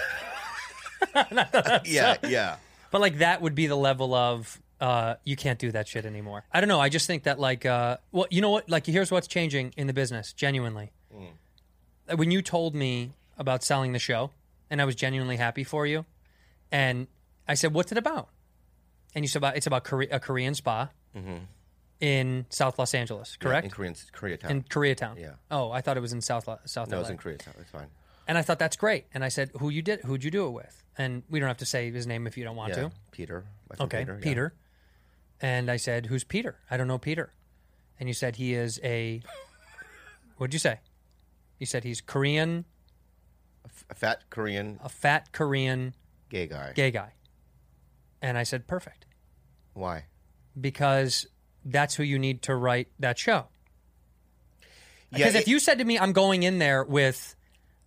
Yeah. But like that would be the level of you can't do that shit anymore. I don't know. I just think that like well, you know what? Like here's what's changing in the business. Genuinely, when you told me about selling the show, and I was genuinely happy for you, and I said, "What's it about?" And you said, "It's about a Korean spa in South Los Angeles, correct? In Koreatown. In Koreatown. Yeah. Oh, I thought it was in South no, LA. it's in Koreatown. It's fine. And I thought that's great. And I said, who'd you do it with? And we don't have to say his name if you don't want Yeah, to. Peter. My friend Okay, yeah. Peter. And I said, who's Peter? I don't know Peter. And you said he is a. What'd you say? You said he's Korean, A fat Korean a fat Korean gay guy. gay guy. And I said, perfect. Why? Because that's who you need to write that show. Yeah, Because if you said to me, I'm going in there with,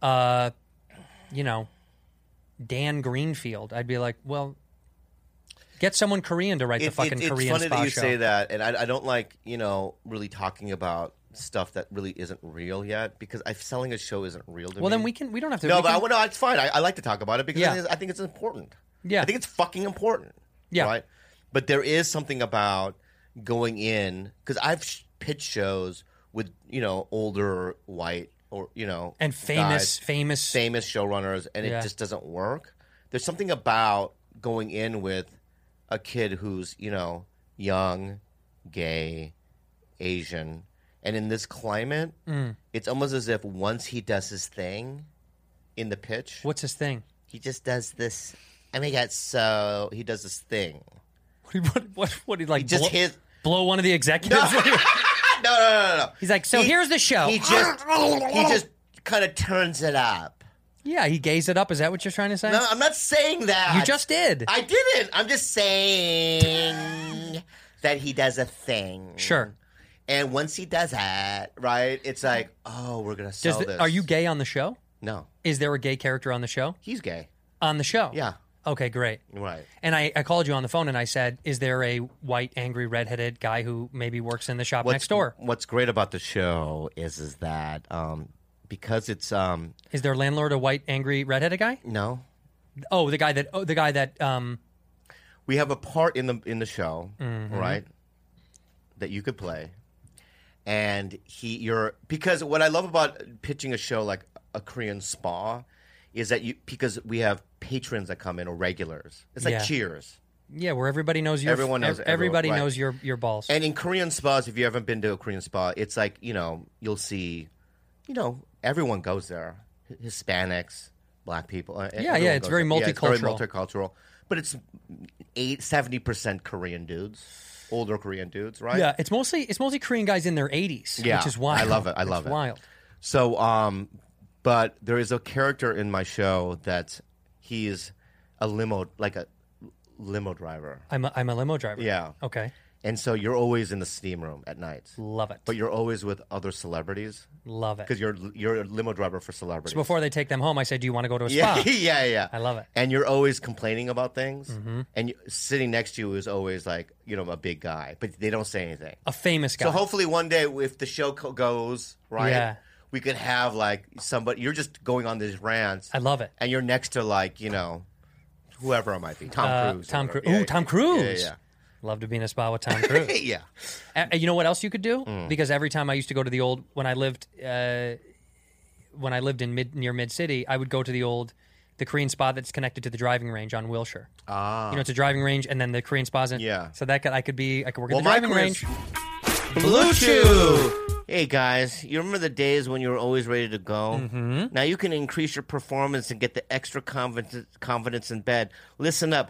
you know, Dan Greenfield, I'd be like, well, get someone Korean to write the fucking it's Korean funny spa that you show. say that, and I don't like, really talking about stuff that really isn't real yet, because selling a show isn't real to me. Well, then we don't have to. No, we but can- no, it's fine. I like to talk about it because Yeah. I think it's important. Yeah. I think it's fucking important. Yeah. Right? But there is something about going in, because I've pitched shows with, older white or, and guys, famous. showrunners, and Yeah. it just doesn't work. There's something about going in with a kid who's, young, gay, Asian, and in this climate, it's almost as if once he does his thing in the pitch, What's his thing? he just does this. He does this thing. What he like? He just blow, hit. blow one of the executives. No. He's like, so here's the show. He just kind of turns it up. Yeah, he gays it up. Is that what you're trying to say? No, I'm not saying that. You just did. I didn't. I'm just saying that he does a thing. Sure. And once he does that, right, it's like, oh, we're gonna sell this. Are you gay on the show? No, Is there a gay character on the show? he's gay. On the show? Yeah, Okay, great. right. And I called you on the phone and I said, is there a white, angry, redheaded guy who maybe works in the shop next door? What's great about the show is that because it's Is their landlord a white, angry, redheaded guy? no, Oh, the guy that we have a part in the show, Mm-hmm. right, that you could play, and because what I love about pitching a show like a Korean spa is that because we have patrons that come in or regulars. It's like Yeah. Cheers. yeah, where everybody knows your Everyone knows everybody everyone, knows your balls. And in Korean spas, if you haven't been to a Korean spa, it's like, you'll see, everyone goes there. Hispanics, black people. Everyone it's goes very there. Yeah, it's very multicultural. multicultural. But it's 70% Korean dudes, older Korean dudes, right? Yeah, it's mostly Korean guys in their 80s, Yeah, which is wild. I love it. I love It's it. wild. So, but there is a character in my show that he's a limo driver. I'm a limo driver. Yeah. Okay. And so you're always in the steam room at night. Love it. But you're always with other celebrities Love it. because you're a limo driver for celebrities. So before they take them home, I say, do you want to go to a spa? yeah. I love it. And you're always complaining about things, Mm-hmm. and sitting next to you is always like a big guy, but they don't say anything. A famous guy. So hopefully one day, if the show goes right, Yeah. we could have like somebody. You're just going on these rants. I love it. And you're next to like whoever it might be, Tom Cruise. or Tom whatever. Cruise. Yeah, Ooh, Tom Cruise. Yeah. Love to be in a spa with Tom Cruise. Yeah. You know what else you could do? Mm. Because every time I used to go to the old when I lived in near Mid City, I would go to the old the Korean spa that's connected to the driving range on Wilshire. Ah. It's a driving range, and then the Korean spa's in. Yeah. So I could work at the my driving Korean's- range. Blue Chew. Hey guys, you remember the days when you were always ready to go? Mm-hmm. Now you can increase your performance and get the extra confidence in bed. Listen up,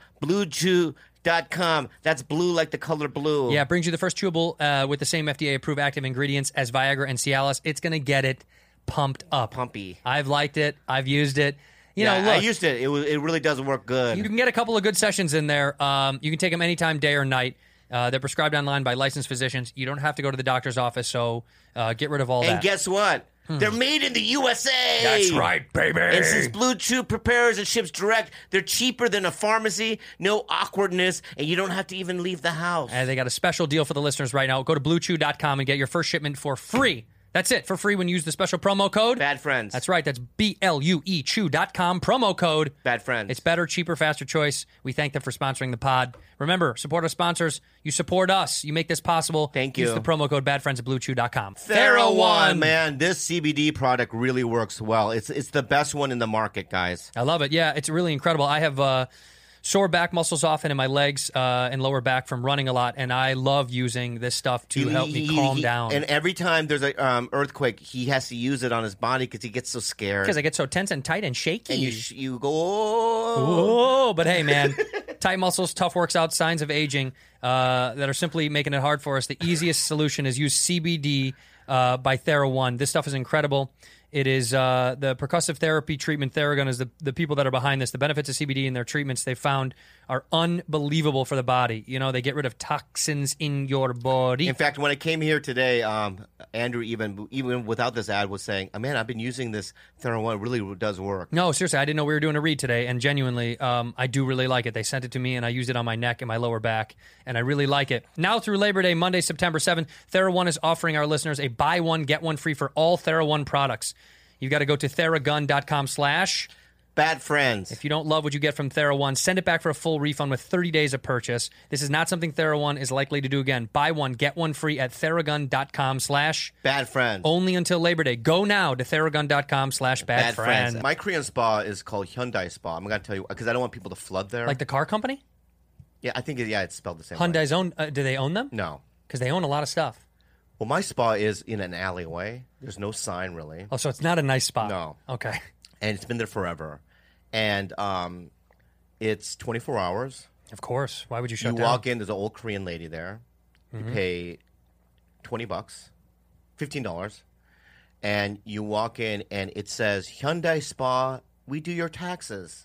BlueChew.com. That's blue like the color blue. Yeah, it brings you the first chewable with the same FDA-approved active ingredients as Viagra and Cialis. It's going to get it pumped up. Pumpy. I've liked it. I've used it. You know, I look, used it. It really does work good. you can get a couple of good sessions in there. You can take them anytime, day or night. They're prescribed online by licensed physicians. You don't have to go to the doctor's office, so get rid of all that. And guess what? They're made in the USA. That's right, baby. And since Blue Chew prepares and ships direct, they're cheaper than a pharmacy, no awkwardness, and you don't have to even leave the house. And they got a special deal for the listeners right now. Go to BlueChew.com and get your first shipment for free. That's it, for free when you use the special promo code. Bad friends. That's right. That's BLUE Chew.com promo code. Bad friends. It's better, cheaper, faster choice. We thank them for sponsoring the pod. Remember, support our sponsors. You support us. You make this possible. Thank you. Use the promo code BadFriends at BlueChew.com. TheraOne, man, this CBD product really works well. It's the best one in the market, guys. I love it. Yeah, it's really incredible. I have sore back muscles often in my legs and lower back from running a lot, and I love using this stuff to help me calm down. And every time there's a earthquake, he has to use it on his body because he gets so scared. Because I get so tense and tight and shaky. And you go, oh. Oh, but hey, man, tight muscles, tough works out, signs of aging that are simply making it hard for us. The easiest solution is use CBD by TheraOne. This stuff is incredible. It is the percussive therapy treatment. Theragun is the people that are behind this. The benefits of CBD and their treatments they found are unbelievable for the body. You know, they get rid of toxins in your body. In fact, when I came here today, Andrew, even without this ad, was saying, man, I've been using this TheraOne. It really does work. No, seriously, I didn't know we were doing a read today, and genuinely, I do really like it. They sent it to me, and I used it on my neck and my lower back, and I really like it. Now through Labor Day, Monday, September 7th, TheraOne is offering our listeners a buy one, get one free for all TheraOne products. You've got to go to Theragun.com/ Bad friends. If you don't love what you get from TheraOne, send it back for a full refund with 30 days of purchase. This is not something TheraOne is likely to do again. Buy one, get one free at Theragun.com/ Bad friends. only until Labor Day. Go now to Theragun.com/ bad friends. My Korean spa is called Hyundai Spa. I'm going to tell you, because I don't want people to flood there. Like the car company? Yeah, I think it's spelled the same way. Hyundai's own, do they own them? No. Because they own a lot of stuff. Well, my spa is in an alleyway. There's no sign, really. Oh, so it's not a nice spot. No. Okay. And it's been there forever. And it's 24 hours. Of course. Why would you shut You down? walk in, there's an old Korean lady there. You pay $20, $15. And you walk in, and it says, Hyundai Spa, we do your taxes.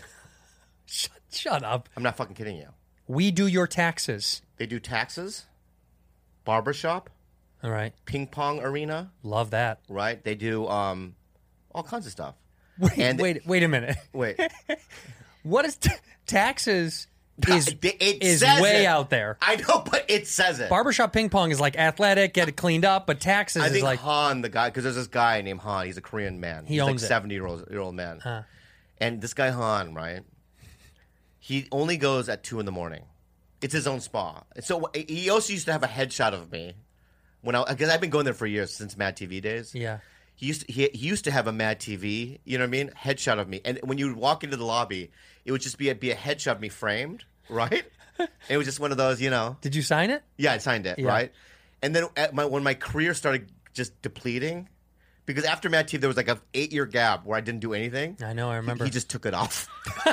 Shut up. I'm not fucking kidding you. We do your taxes. They do taxes, barbershop, All right. ping pong arena, Love that. right? They do all kinds of stuff. Wait a minute. Wait. What is taxes is It says way it. out there. I know, but it says it. Barbershop ping pong is like athletic, get it cleaned up, but taxes I is think like Han, the guy, because there's this guy named Han. He's a Korean man. He He's owns like it. 70-year-old man. And this guy Han, right? He only goes at 2 a.m. It's his own spa. So he also used to have a headshot of me because I've been going there for years since Mad TV days. yeah. He used to have a Mad TV, you know what I mean? Headshot of me. And when you would walk into the lobby, it would just be a headshot of me framed, right? It was just one of those, you know. Did you sign it? Yeah, I signed it, Yeah. right? And then when my career started just depleting, because after Mad TV, there was like a 8-year gap where I didn't do anything. I know, I remember. He just took it off.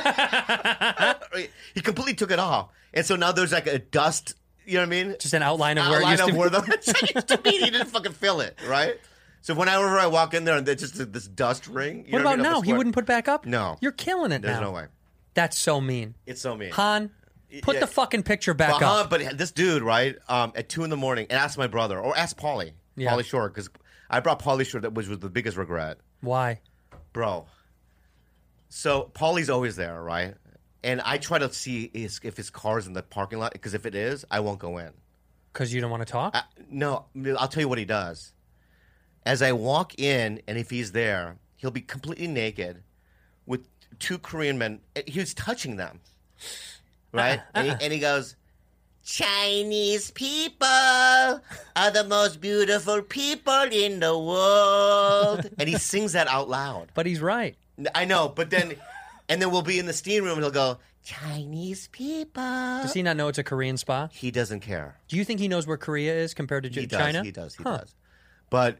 He completely took it off. And so now there's like a dust, you know what I mean? Just an outline of where it used to be. where the used to be. He didn't fucking fill it, right? So whenever I walk in there and there's just this dust ring. You What know I about mean, up now? the He square- wouldn't put back up? No. You're killing it There's now. no way. That's so mean. It's so mean. Han, put Yeah. the fucking picture back up. But this dude, right, at 2 a.m, and ask my brother, or ask Paulie, Yeah. Paulie Shore, because I brought Paulie Shore, which was the biggest regret. Why? Bro. So Paulie's always there, right? And I try to see if his car's in the parking lot, because if it is, I won't go in. Because you don't want to talk? No, I'll tell you what he does. As I walk in, and if he's there, he'll be completely naked with 2 Korean men. He was touching them, right? And he goes, Chinese people are the most beautiful people in the world. And he sings that out loud. But he's right. I know, but then And then we'll be in the steam room and he'll go, Chinese people. Does he not know it's a Korean spa? He doesn't care. Do you think he knows where Korea is compared to He China? does. He does. But,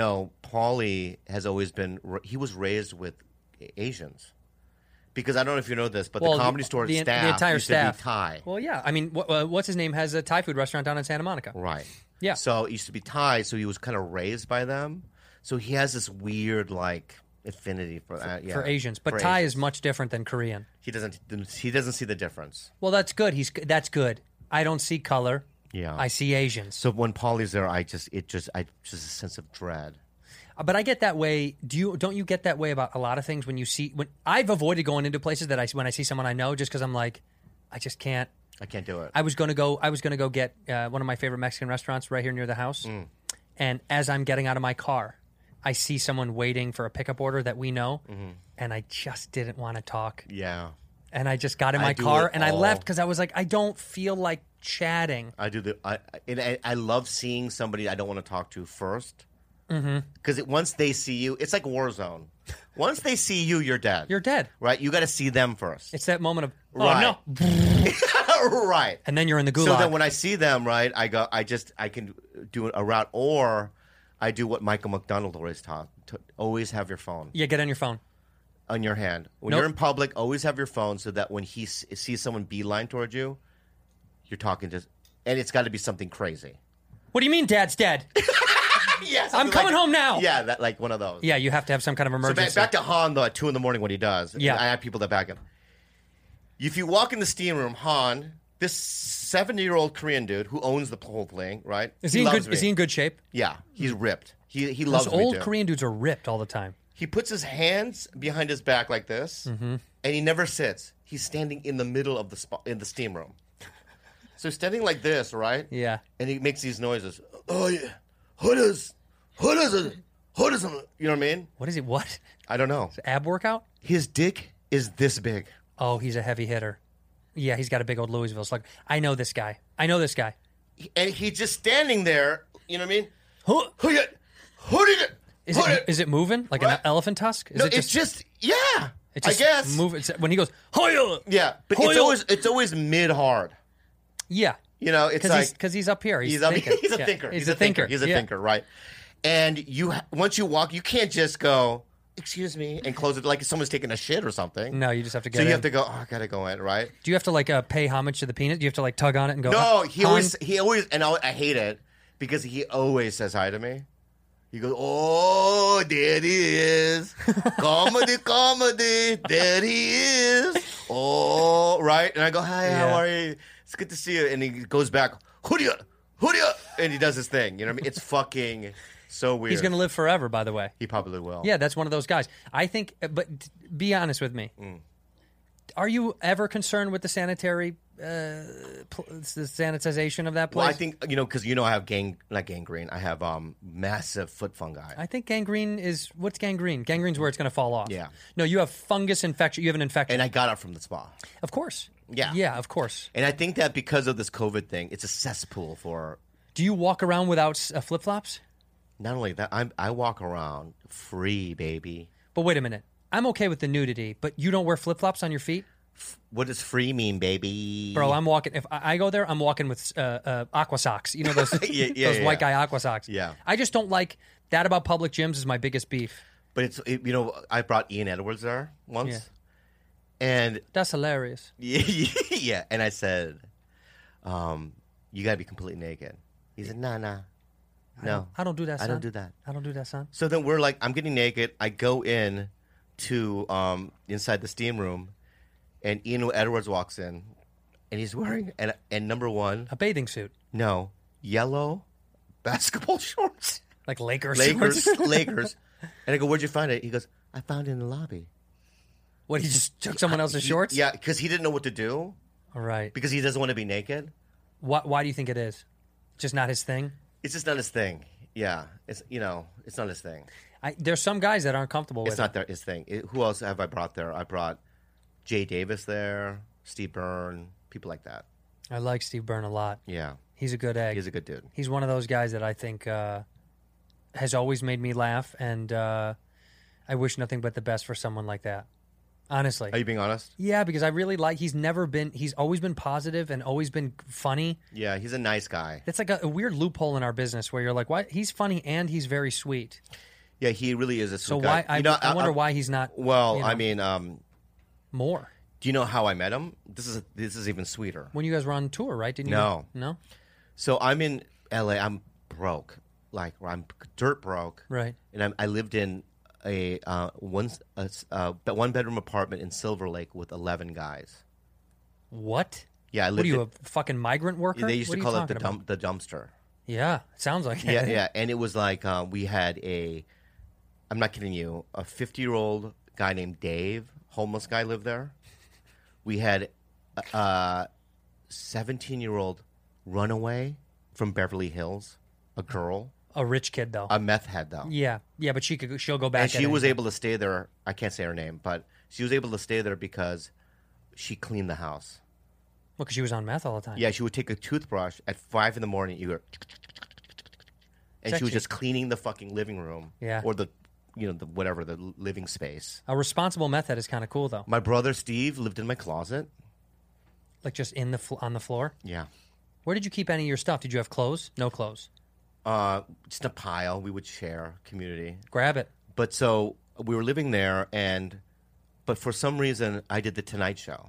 Paulie has always he was raised with Asians. Because I don't know if you know this, but the Comedy Store staff the entire used staff. to be Thai. Well, yeah. I mean, what's his name has a Thai food restaurant down in Santa Monica. Right. Yeah. So it used to be Thai, so he was kind of raised by them. So he has this weird, affinity for that. Yeah. For Asians. But For Thai Asians. is much different than Korean. He doesn't see the difference. Well, that's good. That's good. I don't see color. Yeah. I see Asians. So when Paulie's there, I just a sense of dread. But I get that way. Don't you get that way about a lot of things when I've avoided going into places that when I see someone I know just because I'm like, I just can't. I can't do it. I was gonna go get one of my favorite Mexican restaurants right here near the house, and as I'm getting out of my car, I see someone waiting for a pickup order that we know, and I just didn't want to talk. Yeah. And I just got in my do car it and I all. left because I was like, I don't feel like chatting. I do I love seeing somebody I don't want to talk to first. Because once they see you, it's like Warzone. Once they see you, you're dead. You're dead. Right? You got to see them first. It's that moment of, oh Right. no. Right. And then you're in the gulag. So then when I see them, right, I can do a route, or I do what Michael McDonald always taught. Always have your phone Yeah, get on your phone. on your hand. When Nope. you're in public, always have your phone so that when he sees someone beeline towards you, you're talking to, and it's got to be something crazy. What do you mean Dad's dead? Yes, I'm coming home now. Yeah, that like one of those. Yeah, you have to have some kind of So emergency. back to Han though at 2 a.m. when he does. Yeah. I have people that back him. If you walk in the steam room, Han, this 70-year-old Korean dude who owns the whole thing, right? Is he loves me. in good shape? Yeah, he's ripped. He loves Those me old too. Korean dudes are ripped all the time. He puts his hands behind his back like this, and he never sits. He's standing in the middle of in the steam room. So he's standing like this, right? Yeah. And he makes these noises. Oh yeah, who does it? You know what I mean? What is it? What? I don't know. Ab workout? His dick is this big. Oh, he's a heavy hitter. Yeah, he's got a big old Louisville slug. I know this guy. And he's just standing there. You know what I mean? Who- Who did it? Is it moving like an What? elephant tusk? Is No, it it's just yeah. it's I just guess. when he goes, Hoya! Yeah, but Hoyle! it's always mid hard. Yeah. You know, it's like Because he's up here. He's he's a thinking. he's a Yeah, thinker. He's a thinker. He's a Yeah. thinker, right? And once you walk, you can't just go, excuse me, and close it like someone's taking a shit or something. No, you just have to get So you in. have to go, oh, I gotta go in, right? Do you have to pay homage to the penis? Do you have to tug on it and go? No, he "Han?" always, and I hate it because he always says hi to me. He goes, oh, there he is. Comedy, there he is. Oh, right. And I go, hi, Yeah. how are you? It's good to see you. And he goes back, who do you? And he does his thing. You know what I mean? It's fucking so weird. He's going to live forever, by the way. He probably will. Yeah, that's one of those guys. I think, but be honest with me. Are you ever concerned with the sanitary, the sanitization of that place? Well, I think, because I have not gangrene. I have massive foot fungi. I think gangrene is, what's gangrene? Gangrene's where it's going to fall off. Yeah. No, you have fungus infection. You have an infection. And I got it from the spa. Of course. Yeah. Yeah, of course. And I think that because of this COVID thing, it's a cesspool for. Do you walk around without flip-flops? Not only that, I walk around free, baby. But wait a minute. I'm okay with the nudity, but you don't wear flip-flops on your feet? What does free mean, baby? Bro, I'm walking. If I go there, I'm walking with aqua socks. You know those Yeah, white guy aqua socks. Yeah. I just don't like that about public gyms. Is my biggest beef. But I brought Ian Edwards there once, Yeah. and That's hilarious. yeah, and I said, "You got to be completely naked." He said, "Nah, no, I don't do that. I Son. don't do that." I don't do that, son. So then we're like, I'm getting naked. I go in to inside the steam room, and Ian Edwards walks in, and he's wearing and number one, A bathing suit, no, yellow basketball shorts. like Lakers. Lakers, shorts. Lakers. And I go, where'd you find it? He goes, I found it in the lobby. What? He just took someone else's shorts. Yeah, because he didn't know what to do All right. because he doesn't want to be naked. Why do you think it is? Just not his thing. It's just not his thing. Yeah, it's not his thing. There's some guys that aren't comfortable with It's not his thing. Who else have I brought there? I brought Jay Davis there, Steve Byrne, people like that. it. I like Steve Byrne a lot. Yeah, He's a good egg. he's a good dude. He's one of those guys that I think has always made me laugh, and I wish nothing but the best for someone like that. Honestly. Are you being honest? Yeah, because I really like. He's always been positive and always been funny. Yeah, he's a nice guy. It's like a weird loophole in our business where you're like, why? He's funny and he's very sweet. Yeah, he really is a So sweet guy. why? I wonder why he's not. Well, you know, I mean, more. do you know how I met him? This is even sweeter. When you guys were on tour, right? Didn't you? No. No. So I'm in LA. I'm broke. Like I'm dirt broke. Right. And I lived in a one bedroom apartment in Silver Lake with 11 guys. What? Yeah, I What lived. are you, a fucking migrant worker? They used What to are call you it the talking about? dumpster. Yeah, sounds like Yeah, it. yeah. And it was like we had I'm not kidding you, a 50-year-old guy named Dave, homeless guy, lived there. We had a 17-year-old runaway from Beverly Hills, a girl, A rich kid, though. a meth head though. Yeah, but she'll go back. And she at was anything. able to stay there. I can't say her name, but she was able to stay there because she cleaned the house. Well, because she was on meth all the time. Yeah, she would take a toothbrush at 5 in the morning. You hear, and she was Sexy. just cleaning the fucking living room. Yeah. Or the whatever, the living space. A responsible meth head is kind of cool, though. My brother Steve lived in my closet. Like just in on the floor. Yeah. Where did you keep any of your stuff? Did you have clothes? No clothes. Just a pile. We would share community. Grab it. But so we were living there, but for some reason I did the Tonight Show.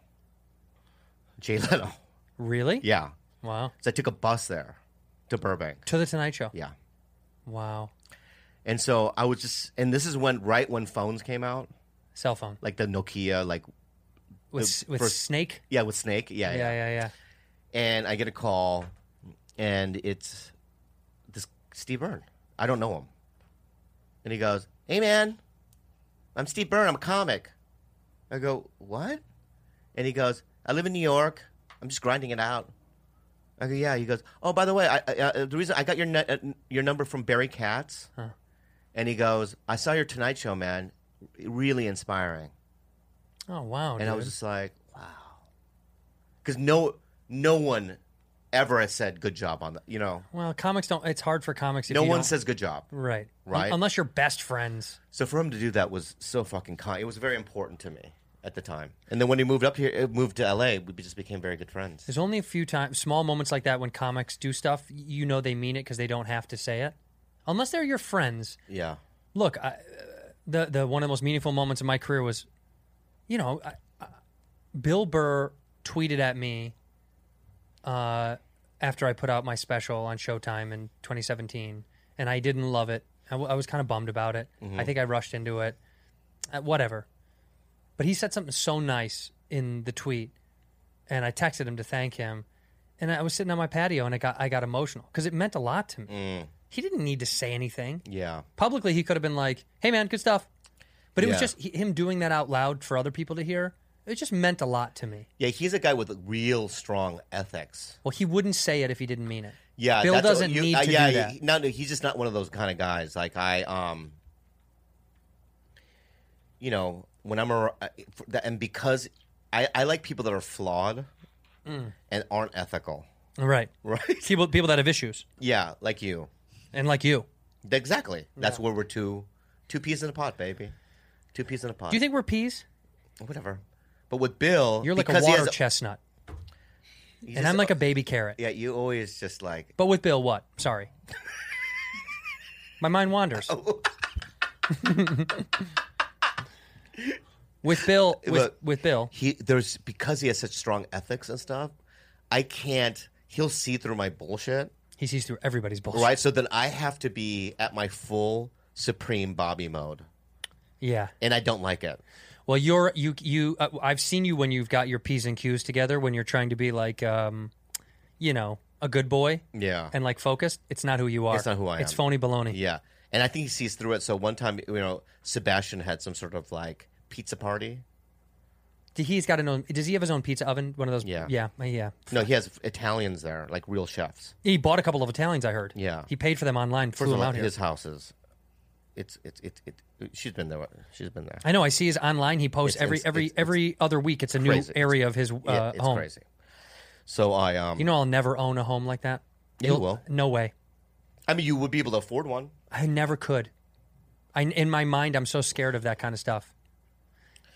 Jay Leno. Really? Yeah. Wow. So I took a bus there to Burbank. To the Tonight Show. Yeah. Wow. And so I was and this is right when phones came out, Cell phone like the Nokia, like with first- Snake. yeah, with Snake. Yeah. Yeah. And I get a call, and it's this Steve Byrne. I don't know him. And he goes, "Hey, man, I'm Steve Byrne. I'm a comic." I go, "What?" And he goes, "I live in New York. I'm just grinding it out." I go, "Yeah." He goes, "Oh, by the way, the reason I got your number from Barry Katz." Huh. And he goes, "I saw your Tonight Show, man. Really inspiring." Oh wow. And I dude. was just like, "Wow," because no one ever has said good job on that. Well, comics don't. It's hard for comics. If No you one don't- says good job. Right. Right. Unless you're best friends. So for him to do that was so fucking kind. It was very important to me at the time. And then when he moved up here, moved to LA, we just became very good friends. There's only a few times, small moments like that when comics do stuff. You know they mean it because they don't have to say it, unless they're your friends. Yeah. Look, the one of the most meaningful moments of my career was, Bill Burr tweeted at me after I put out my special on Showtime in 2017, and I didn't love it. I was kind of bummed about it. I think I rushed into it. Whatever. But he said something so nice in the tweet, and I texted him to thank him. And I was sitting on my patio, and I got emotional because it meant a lot to me. He didn't need to say anything. Yeah. Publicly, he could have been like, "Hey, man, good stuff." But it was Yeah. just him doing that out loud for other people to hear. It just meant a lot to me. Yeah, he's a guy with real strong ethics. Well, he wouldn't say it if he didn't mean it. Yeah, Bill that's doesn't need to do that. No, he's just not one of those kind of guys. Like when and because I like people that are flawed and aren't ethical. Right. Right? People that have issues. Yeah, like you. And like you. Exactly. That's where we're two peas in a pot, baby. 2 peas in a pot. Do you think we're peas? Whatever. But with Bill, You're like a because he water has chestnut. he's And just- I'm like a baby carrot. Yeah, you always just like But with Bill, what? Sorry. My mind wanders. With Bill, Look, with Bill, because he has such strong ethics and stuff. I can't. He'll see through my bullshit, he sees through everybody's bullshit. right? So then I have to be at my full supreme Bobby mode, Yeah. and I don't like it. Well, you. I've seen you when you've got your P's and Q's together when you're trying to be like, a good boy. Yeah. And like focused. It's not who you are. It's not who I am. It's phony baloney. Yeah, and I think he sees through it. So one time, Sebastian had some sort of like pizza party. Does he have his own pizza oven? One of those. Yeah. Yeah. No, he has Italians there, like real chefs. He bought a couple of Italians. I heard. Yeah. He paid for them online. Flew First of them all, out here. his house is. She's been there. She's been there. I know. I see his online. He posts It's every other week. It's a crazy. new area of his Yeah, it's home. crazy. So I I'll never own a home like that. You will. No way. I mean, you would be able to afford one. I never could. In my mind, I'm so scared of that kind of stuff.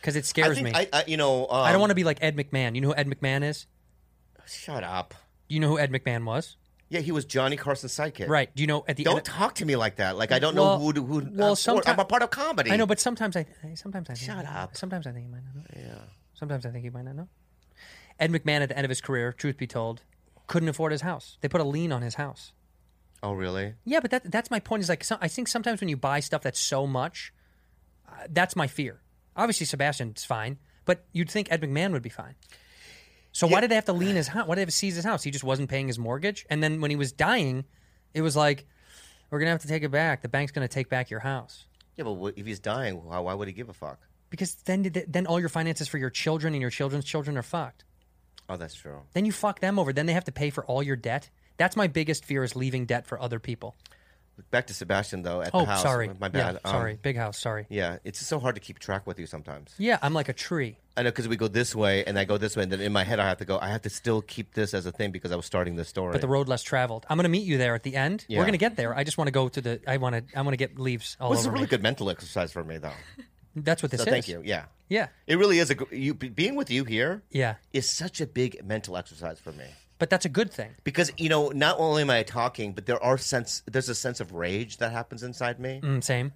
because it scares me. I I don't want to be like Ed McMahon. You know who Ed McMahon is? Shut up. You know who Ed McMahon was? Yeah, he was Johnny Carson's sidekick. Right. Do you know at the Don't end? talk to me like that. Like I don't Well- know who. well, I'm a part of comedy. I know, but sometimes I think. Shut up. Sometimes I think you might not know. Yeah. Sometimes I think you might not know. Ed McMahon, at the end of his career, truth be told, couldn't afford his house. They put a lien on his house. Oh, really? Yeah, but that's my point. Is like I think sometimes when you buy stuff that's so much, that's my fear. Obviously, Sebastian's fine, but you'd think Ed McMahon would be fine. So why did they have to lien his house? Why did they have to seize his house? He just wasn't paying his mortgage, and then when he was dying, it was like, we're gonna have to take it back. The bank's gonna take back your house. Yeah, but if he's dying, why would he give a fuck? Because then all your finances for your children and your children's children are fucked. Oh, that's true. Then you fuck them over. Then they have to pay for all your debt. That's my biggest fear, is leaving debt for other people. Back to Sebastian though. At Oh, the house. sorry. My bad. Yeah, sorry. Big house. Sorry. Yeah, it's so hard to keep track with you sometimes. Yeah, I'm like a tree. I know because we go this way and I go this way, and then in my head I have to still keep this as a thing because I was starting this story. But the road less traveled. I'm going to meet you there at the end. Yeah. We're going to get there. I just want to go to the. I want to get leaves all Well, it's over a really me. good mental exercise for me though. That's what this So is. thank you. Yeah. Yeah. It really is being with you here. Yeah. Is such a big mental exercise for me. But that's a good thing. Because not only am I talking, but there's a sense of rage that happens inside me. Same.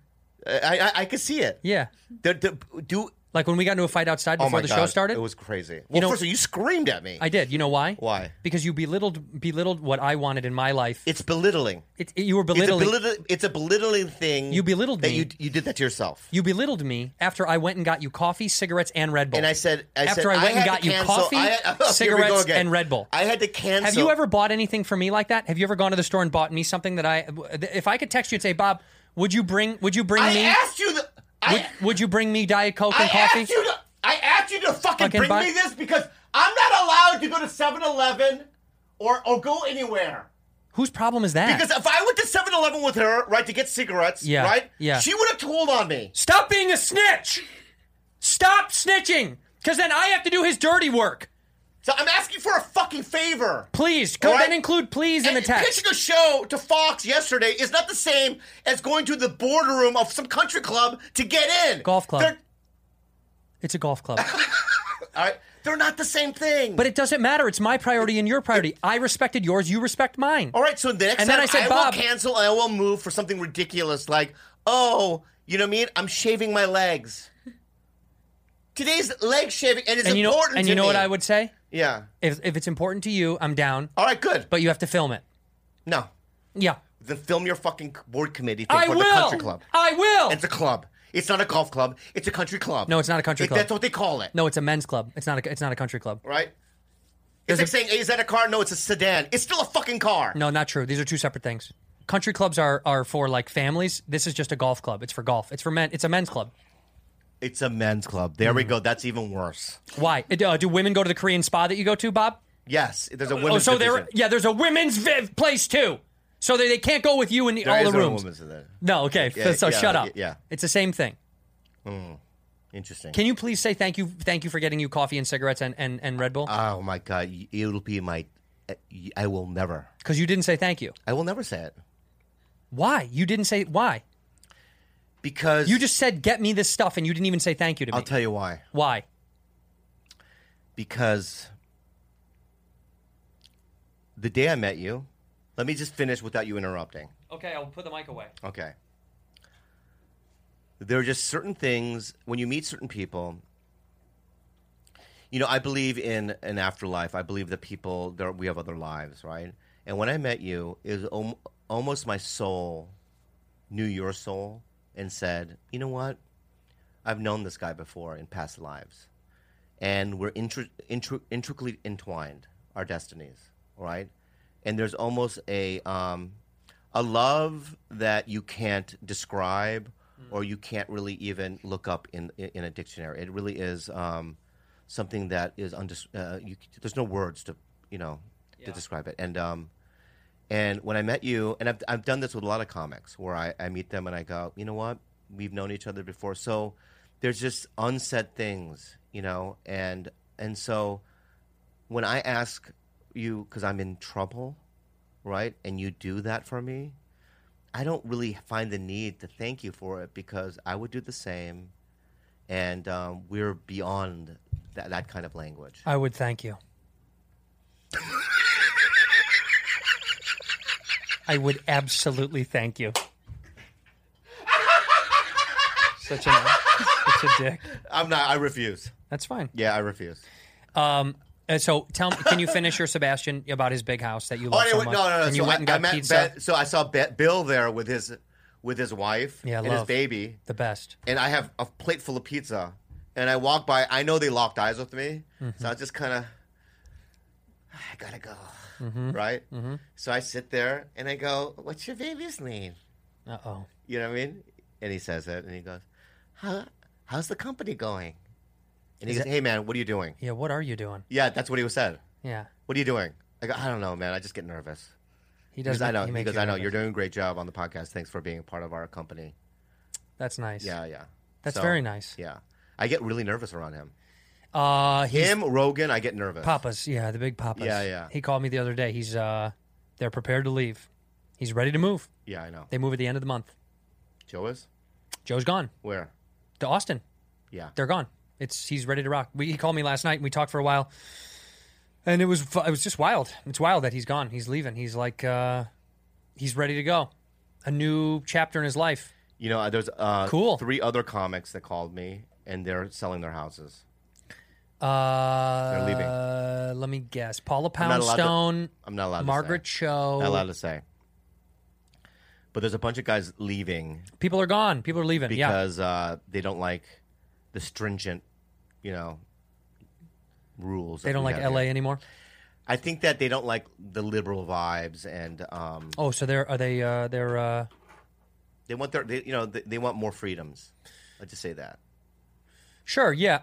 I could see it. Yeah. Do Like when we got into a fight outside oh before my the God, show started. it was crazy. Well, first of all, you screamed at me. I did. You know why? Why? Because you belittled what I wanted in my life. It's belittling. You were belittling. It's a belittling thing. You belittled that me. You did that to yourself. You belittled me after I went and got you coffee, cigarettes, and Red Bull. And I said, after I went and got you coffee, here we go cigarettes, again. and Red Bull. I had to cancel. Have you ever bought anything for me like that? Have you ever gone to the store and bought me something that if I could text you and say, Bob, would you bring I me? asked you. Would you bring me Diet Coke and coffee? I asked you to fucking bring buy- me this because I'm not allowed to go to 7-Eleven or go anywhere. Whose problem is that? Because if I went to 7-Eleven with her, right, to get cigarettes, Yeah, right, yeah. she would have told on me. Stop being a snitch! Stop snitching! Because then I have to do his dirty work. So I'm asking for a fucking favor. Please, All right? then include please in the text. Pitching a show to Fox yesterday is not the same as going to the boardroom of some country club to get in. Golf club. They're, It's a golf club. all right, they're not the same thing. But it doesn't matter. It's my priority and your priority. I respected yours. You respect mine. All right, so the next And time then I said, will Bob- cancel and I will move for something ridiculous like, oh, you know what I mean? I'm shaving my legs. Today's leg shaving, and it's important And to you know me. what I would say? Yeah. If it's important to you, I'm down. All right, good. But you have to film it. No. Yeah. Then film your fucking board committee thing I for will. the country club. I will. It's a club. It's not a golf club. It's a country club. No, it's not a country club. That's what they call it. No, it's a men's club. It's not a country club. Right? It's like saying, hey, is that a car? No, it's a sedan. It's still a fucking car. No, not true. These are two separate things. Country clubs are for like families. This is just a golf club. It's for golf. It's for men. It's a men's club. It's a men's club. There we go. That's even worse. Why? Do women go to the Korean spa that you go to, Bob? Yes, there's a women's division. there's a women's place too. So they can't go with you in There all is the a rooms. women's division. No, okay. Yeah, so yeah, shut up. yeah. It's the same thing. Interesting. Can you please say thank you for getting you coffee and cigarettes and Red Bull? Oh my God, it'll be my. I will never. Because you didn't say thank you. I will never say it Why? You didn't say why? because You just said get me this stuff and you didn't even say thank you to me. I'll tell you why. Why? Because the day I met you, let me just finish without you interrupting. Okay, I'll put the mic away. Okay. There are just certain things when you meet certain people. You know, I believe in an afterlife. I believe that we have other lives, right? And when I met you, it was almost my soul knew your soul and said, you know what? I've known this guy before in past lives. And we're intricately entwined, our destinies, right? And there's almost a love that you can't describe or you can't really even look up in a dictionary. It really is something that is there's no words to to describe it. And when I met you, and I've done this with a lot of comics where I meet them and I go, you know what, we've known each other before, so there's just unsaid things, and so when I ask you because I'm in trouble, right, and you do that for me, I don't really find the need to thank you for it because I would do the same, and we're beyond that kind of language. I would thank you. I would absolutely thank you. Such a dick. I'm not. I refuse. That's fine. Yeah, I refuse. And so tell me, can you finish your Sebastian about his big house that you love so anyway, much? no. And you So went and got met pizza. So I saw Bill there with his wife Yeah, and his love. baby, The best. and I have a plate full of pizza. And I walk by. I know they locked eyes with me, Mm-hmm. so I was just kind of, I gotta go, Mm-hmm. right? So I sit there and I go, "What's your baby's name?" Uh-oh. You know what I mean? And he says it, and he goes, "How's the company going?" And he goes, "Hey man, what are you doing?" Yeah, what are you doing? Yeah, that's what he was said. Yeah. What are you doing? I go, "I don't know, man. I just get nervous." He Because does. I know. He makes Because you I know nervous. you're doing a great job on the podcast. Thanks for being a part of our company. That's nice. Yeah. That's So, very nice. Yeah, I get really nervous around him. He's Him, Rogan, I get nervous. Papas. Yeah, the big Papas. Yeah. He called me the other day. He's they're prepared to leave. He's ready to move. Yeah, I know. They move at the end of the month. Joe is Joe's gone where? to Austin. Yeah. They're gone. He's ready to rock. He called me last night and we talked for a while, and it was just wild. It's wild that he's gone. He's leaving. He's like he's ready to go. A new chapter in his life. You know, there's Cool. 3 other comics that called me, and they're selling their houses. They're leaving. Let me guess. Paula I'm not allowed to- Poundstone, I'm not allowed Margaret to say. Cho. Not allowed to say. But there's a bunch of guys leaving People are gone. People are leaving. Yeah. because they don't like the stringent, rules. They that don't we like have LA here. anymore. I think that they don't like the liberal vibes, and Oh, so they're they want they want more freedoms. Let's just say that. sure. Yeah.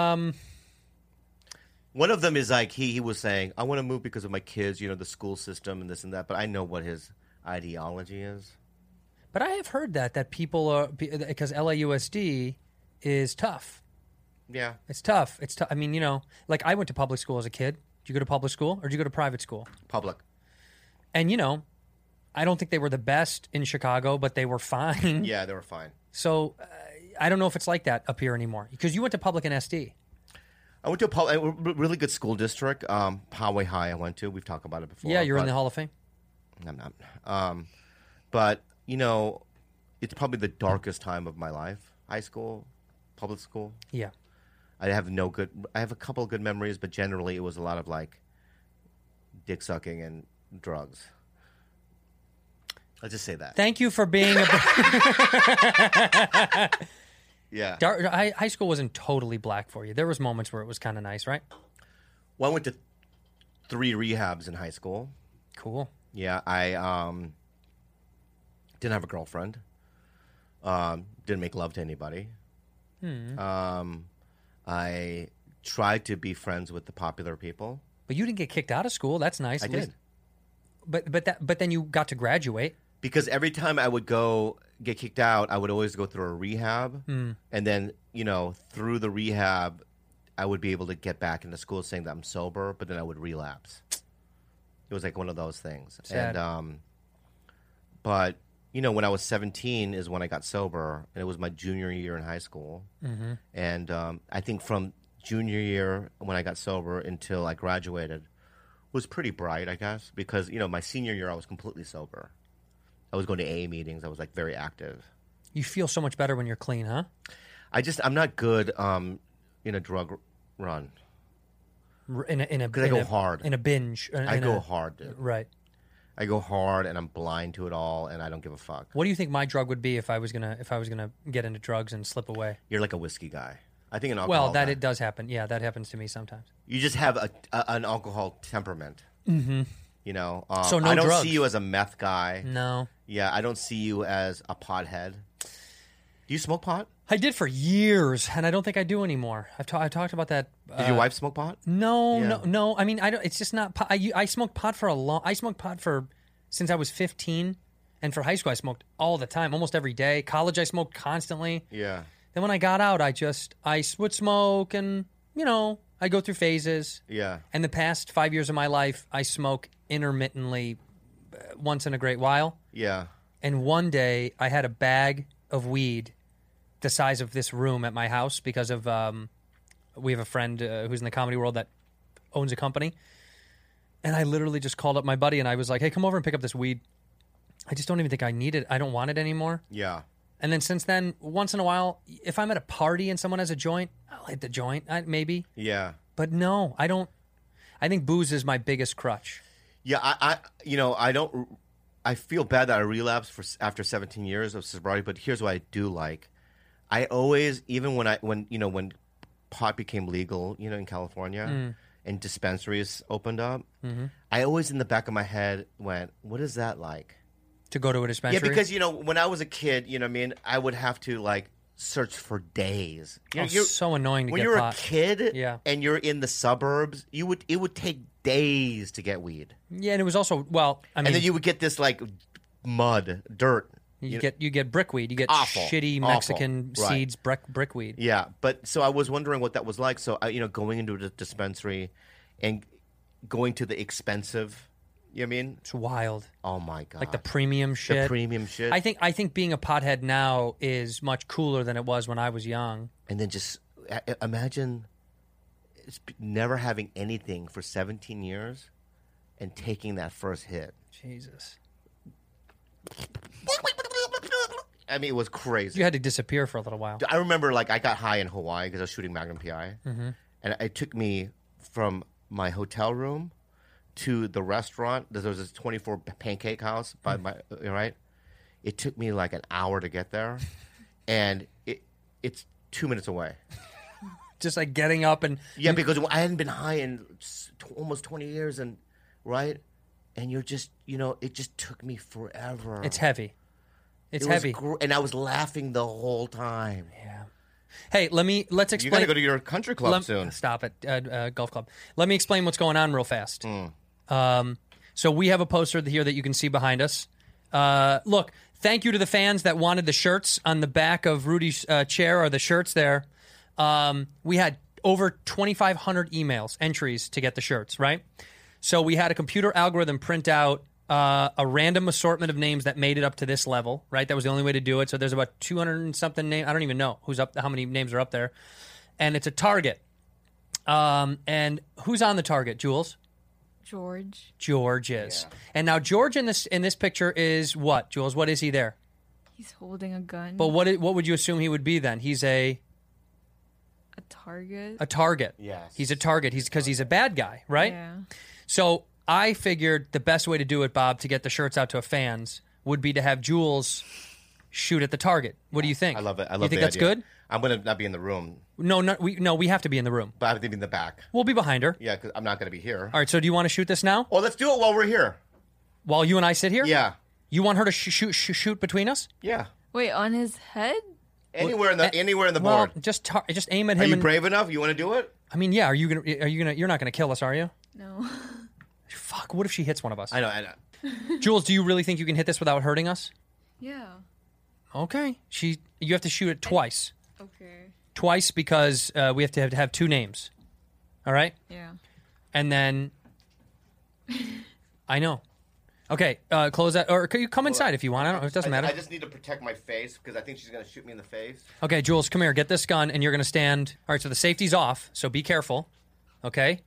One of them is like he was saying, I want to move because of my kids, the school system and this and that. But I know what his ideology is. But I have heard that people are because LAUSD is tough. Yeah. It's tough. It's tough. I mean, like I went to public school as a kid. Did you go to public school or did you go to private school? Public. And I don't think they were the best in Chicago, but they were fine. Yeah, they were fine. So I don't know if it's like that up here anymore because you went to public and SD. I went to a really good school district, Poway High I went to. We've talked about it before. Yeah, you're in the Hall of Fame. I'm not. But, it's probably the darkest time of my life. High school, public school. Yeah. I have a couple of good memories, but generally it was a lot of like dick sucking and drugs. Let's just say that. Thank you for being a. Yeah. High school wasn't totally black for you. There was moments where it was kind of nice, right? Well, I went to 3 rehabs in high school. Cool. Yeah, I didn't have a girlfriend. Didn't make love to anybody. I tried to be friends with the popular people. But you didn't get kicked out of school. That's nice. I did. But then you got to graduate. Because every time I would go get kicked out, I would always go through a rehab. And then, through the rehab, I would be able to get back into school saying that I'm sober, but then I would relapse. It was like one of those things. Sad. And, but, when I was 17 is when I got sober, and it was my junior year in high school. Mm-hmm. And I think from junior year when I got sober until I graduated was pretty bright, I guess, because, my senior year I was completely sober. I was going to AA meetings. I was like very active. You feel so much better when you're clean, huh? I'm not good in a drug run. In a 'Cause I go hard. in a binge. I go hard, dude. Right. I go hard and I'm blind to it all and I don't give a fuck. What do you think my drug would be if I was gonna get into drugs and slip away? You're like a whiskey guy. I think an alcohol Well, that guy. it does happen. Yeah, that happens to me sometimes. You just have an alcohol temperament. Mm-hmm. So no I don't drugs. see you as a meth guy. No. Yeah, I don't see you as a pothead. Do you smoke pot? I did for years, and I don't think I do anymore. I talked about that. Did your wife smoke pot? No, Yeah. no. I mean, I don't. It's just not. Pot. I smoked pot for I smoked pot since I was 15, and for high school I smoked all the time, almost every day. College I smoked constantly. Yeah. Then when I got out, I would smoke, and I go through phases. Yeah. And the past 5 years of my life, I smoke intermittently, once in a great while. Yeah. And one day, I had a bag of weed the size of this room at my house because of we have a friend who's in the comedy world that owns a company. And I literally just called up my buddy and I was like, hey, come over and pick up this weed. I just don't even think I need it. I don't want it anymore. Yeah. And then since then, once in a while, if I'm at a party and someone has a joint, I'll hit the joint, maybe. Yeah. But no, I don't. I think booze is my biggest crutch. Yeah, I don't. I feel bad that I relapsed after 17 years of sobriety. But here's what I do like. I always, even when pot became legal, in California, and dispensaries opened up, I always in the back of my head went, "What is that like?" To go to a dispensary? Yeah, because when I was a kid, I would have to like search for days. You're so annoying to when get you're pot. a kid, Yeah. and you're in the suburbs, it would take days to get weed. Yeah, and it was also And then you would get this like mud, dirt. you get brickweed. You get Awful. shitty Awful. Mexican Right. seeds, brickweed. Yeah, but so I was wondering what that was like. So going into a dispensary and going to the expensive, you know what I mean? It's wild. Oh my god, Like the premium shit. The premium shit. I think being a pothead now is much cooler than it was when I was young. And then just imagine never having anything for 17 years and taking that first hit. Jesus. I mean, it was crazy. You had to disappear for a little while. I remember, like, I got high in Hawaii because I was shooting Magnum PI. Mm-hmm. And it took me from my hotel room to the restaurant. There was this 24 pancake house by my, right? It took me like an hour to get there. And it's 2 minutes away. Just like getting up and... Yeah, because I hadn't been high in almost 20 years, and right? And you're just, it just took me forever. It's heavy. It's It was heavy. and I was laughing the whole time. Yeah. Hey, let's explain. You got to go to your country club soon. Stop it, golf club. Let me explain what's going on real fast. Hmm. So we have a poster here that you can see behind us. Look, thank you to the fans that wanted the shirts on the back of Rudy's chair, or the shirts there. We had over 2,500 entries to get the shirts, right? So we had a computer algorithm print out a random assortment of names that made it up to this level, right? That was the only way to do it. So there's about 200 and something names. I don't even know how many names are up there. And it's a target. And who's on the target, Jules? George. George is. Yeah. And now George in this picture is what, Jules? What is he there? He's holding a gun. But what would you assume he would be then? He's a target. A target. Yes. He's a target. Because he's a bad guy, right? Yeah. So I figured the best way to do it, Bob, to get the shirts out to fans would be to have Jules shoot at the target. What do you think? I love it. You think that's good? I'm going to not be in the room. No, we have to be in the room. But I have to be in the back. We'll be behind her. Yeah, because I'm not going to be here. All right, so do you want to shoot this now? Oh, let's do it while we're here. While you and I sit here? Yeah. You want her to shoot between us? Yeah. Wait, on his head? Anywhere in the well, board. just aim at him. Are you brave enough? You want to do it? I mean, yeah. You're not gonna kill us, are you? No. Fuck. What if she hits one of us? I know. Jules, do you really think you can hit this without hurting us? Yeah. Okay. You have to shoot it twice. Okay. Twice because we have to have two names. All right. Yeah. And then I know. Okay, close that, or can you come inside if you want? I don't know. It doesn't matter. I just need to protect my face because I think she's going to shoot me in the face. Okay, Jules, come here. Get this gun, and you're going to stand. All right, so the safety's off, so be careful. Okay?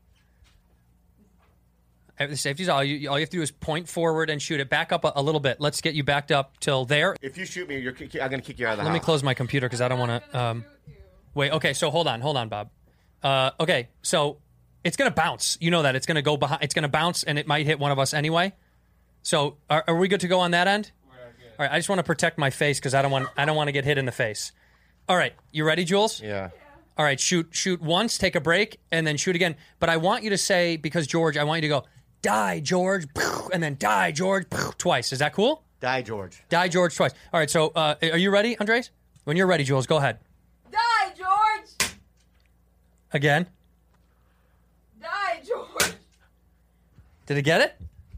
The safety's off. All you have to do is point forward and shoot it. Back up a little bit. Let's get you backed up till there. If you shoot me, I'm going to kick you out of the house. Let me close my computer because I don't want to... wait, okay, so hold on, Bob. Okay, so it's going to bounce. You know that. It's going to go behind. It's going to bounce, and it might hit one of us anyway. So, are we good to go on that end? All right. I just want to protect my face because I don't want to get hit in the face. All right. You ready, Jules? Yeah. All right. Shoot once. Take a break, and then shoot again. But I want you to say, because George, I want you to go, die, George, and then die, George, twice. Is that cool? Die, George. Die, George, twice. All right. So, are you ready, Andres? When you're ready, Jules, go ahead. Die, George. Again. Die, George. Did it get it?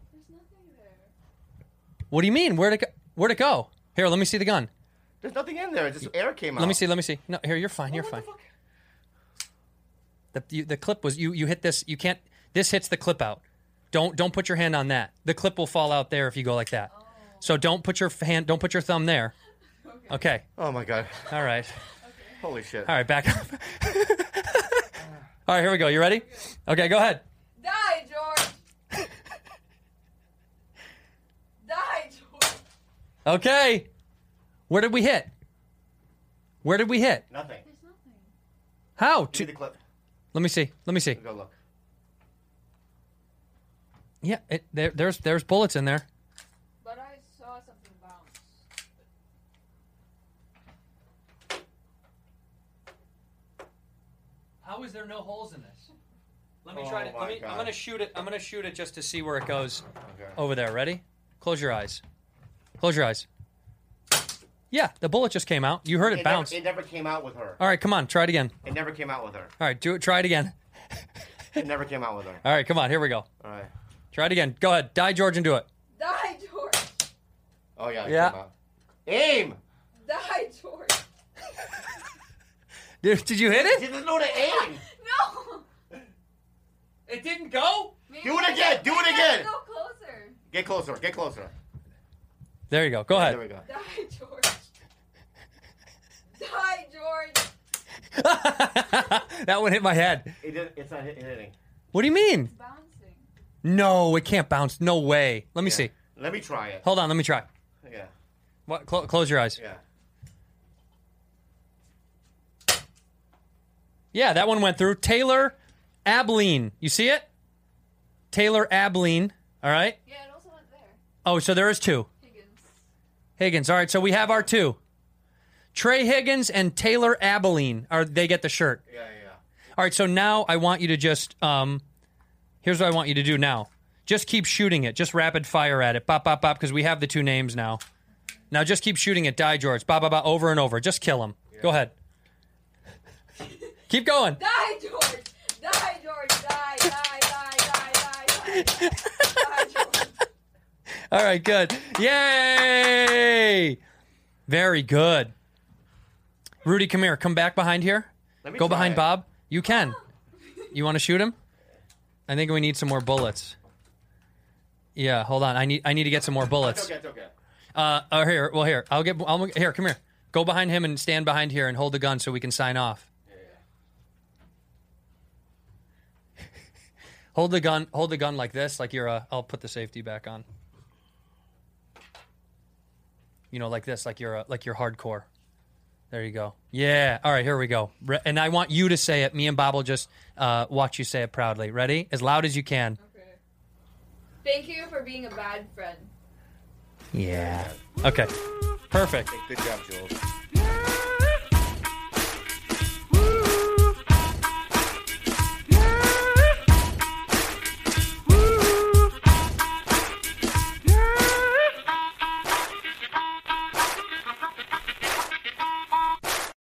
What do you mean? Where'd it go? Here, let me see the gun. There's nothing in there. Just air came out. Let me see. No, here, you're fine. You're fine. The clip was you hit this. You can't. This hits the clip out. Don't put your hand on that. The clip will fall out there if you go like that. So don't put your thumb there. Okay. Okay. Oh my god. All right. Holy shit. All right, back up. All right, here we go. You ready? Okay, go ahead. Die, George. Die, George. Okay. Where did we hit? Where did we hit? Nothing. How? Give me the clip. Let me see. Let me see. Go look. Yeah, there's bullets in there. But I saw something bounce. How is there no holes in this? Let me Oh try to. my God. I'm gonna shoot it. I'm gonna shoot it just to see where it goes. Okay. Over there. Ready? Close your eyes. Close your eyes. Yeah, the bullet just came out. You heard it bounce. It never came out with her. All right, come on, try it again. It never came out with her. All right, do it. Try it again. It never came out with her. All right, come on. Here we go. All right. Try it again. Go ahead. Die, George, and do it. Die, George. Oh yeah. It Yeah. Came out. Aim. Die, George. Did you hit She it? doesn't know to aim. No. It didn't go. Do it again. Do it again. Go closer. Get closer. Get closer. There you go. Go There we ahead. go. Die, George. Die, George. That one hit my head. It's not hitting. What do you mean? Bouncing. No, it can't bounce. No way. Let me Yeah. see. Let me try it. Hold on. Let me try. Yeah. What? Close your eyes. Yeah. Yeah, that one went through. Taylor Abilene. You see it? Taylor Abilene. All right. Yeah, it also went there. Oh, so there is two. Higgins. All right, so we have our two. Trey Higgins and Taylor Abilene. They get the shirt. Yeah. All right, so now I want you to just here's what I want you to do now. Just keep shooting it. Just rapid fire at it. Bop, bop, bop, because we have the two names now. Now just keep shooting it. Die, George. Bop, bop, bop, over and over. Just kill him. Go ahead. Keep going. Die, George. Die, George. Die, die, die, die, die, die. Die, George. All right, good. Yay! Very good. Rudy, come here. Come back behind here. Let me Go try behind it. Bob. You can. You want to shoot him? I think we need some more bullets. Yeah, hold on. I need to get some more bullets. It's okay. Here. Well, here. Here, come here. Go behind him and stand behind here and hold the gun so we can sign off. Hold the gun like this, like you're I'll put the safety back on. You know, like this, like you're hardcore. There you go. Yeah. All right, here we go. And I want you to say it. Me and Bob will just watch you say it proudly. Ready? As loud as you can. Okay. Thank you for being a bad friend. Yeah. Okay. Perfect. Good job, Jules.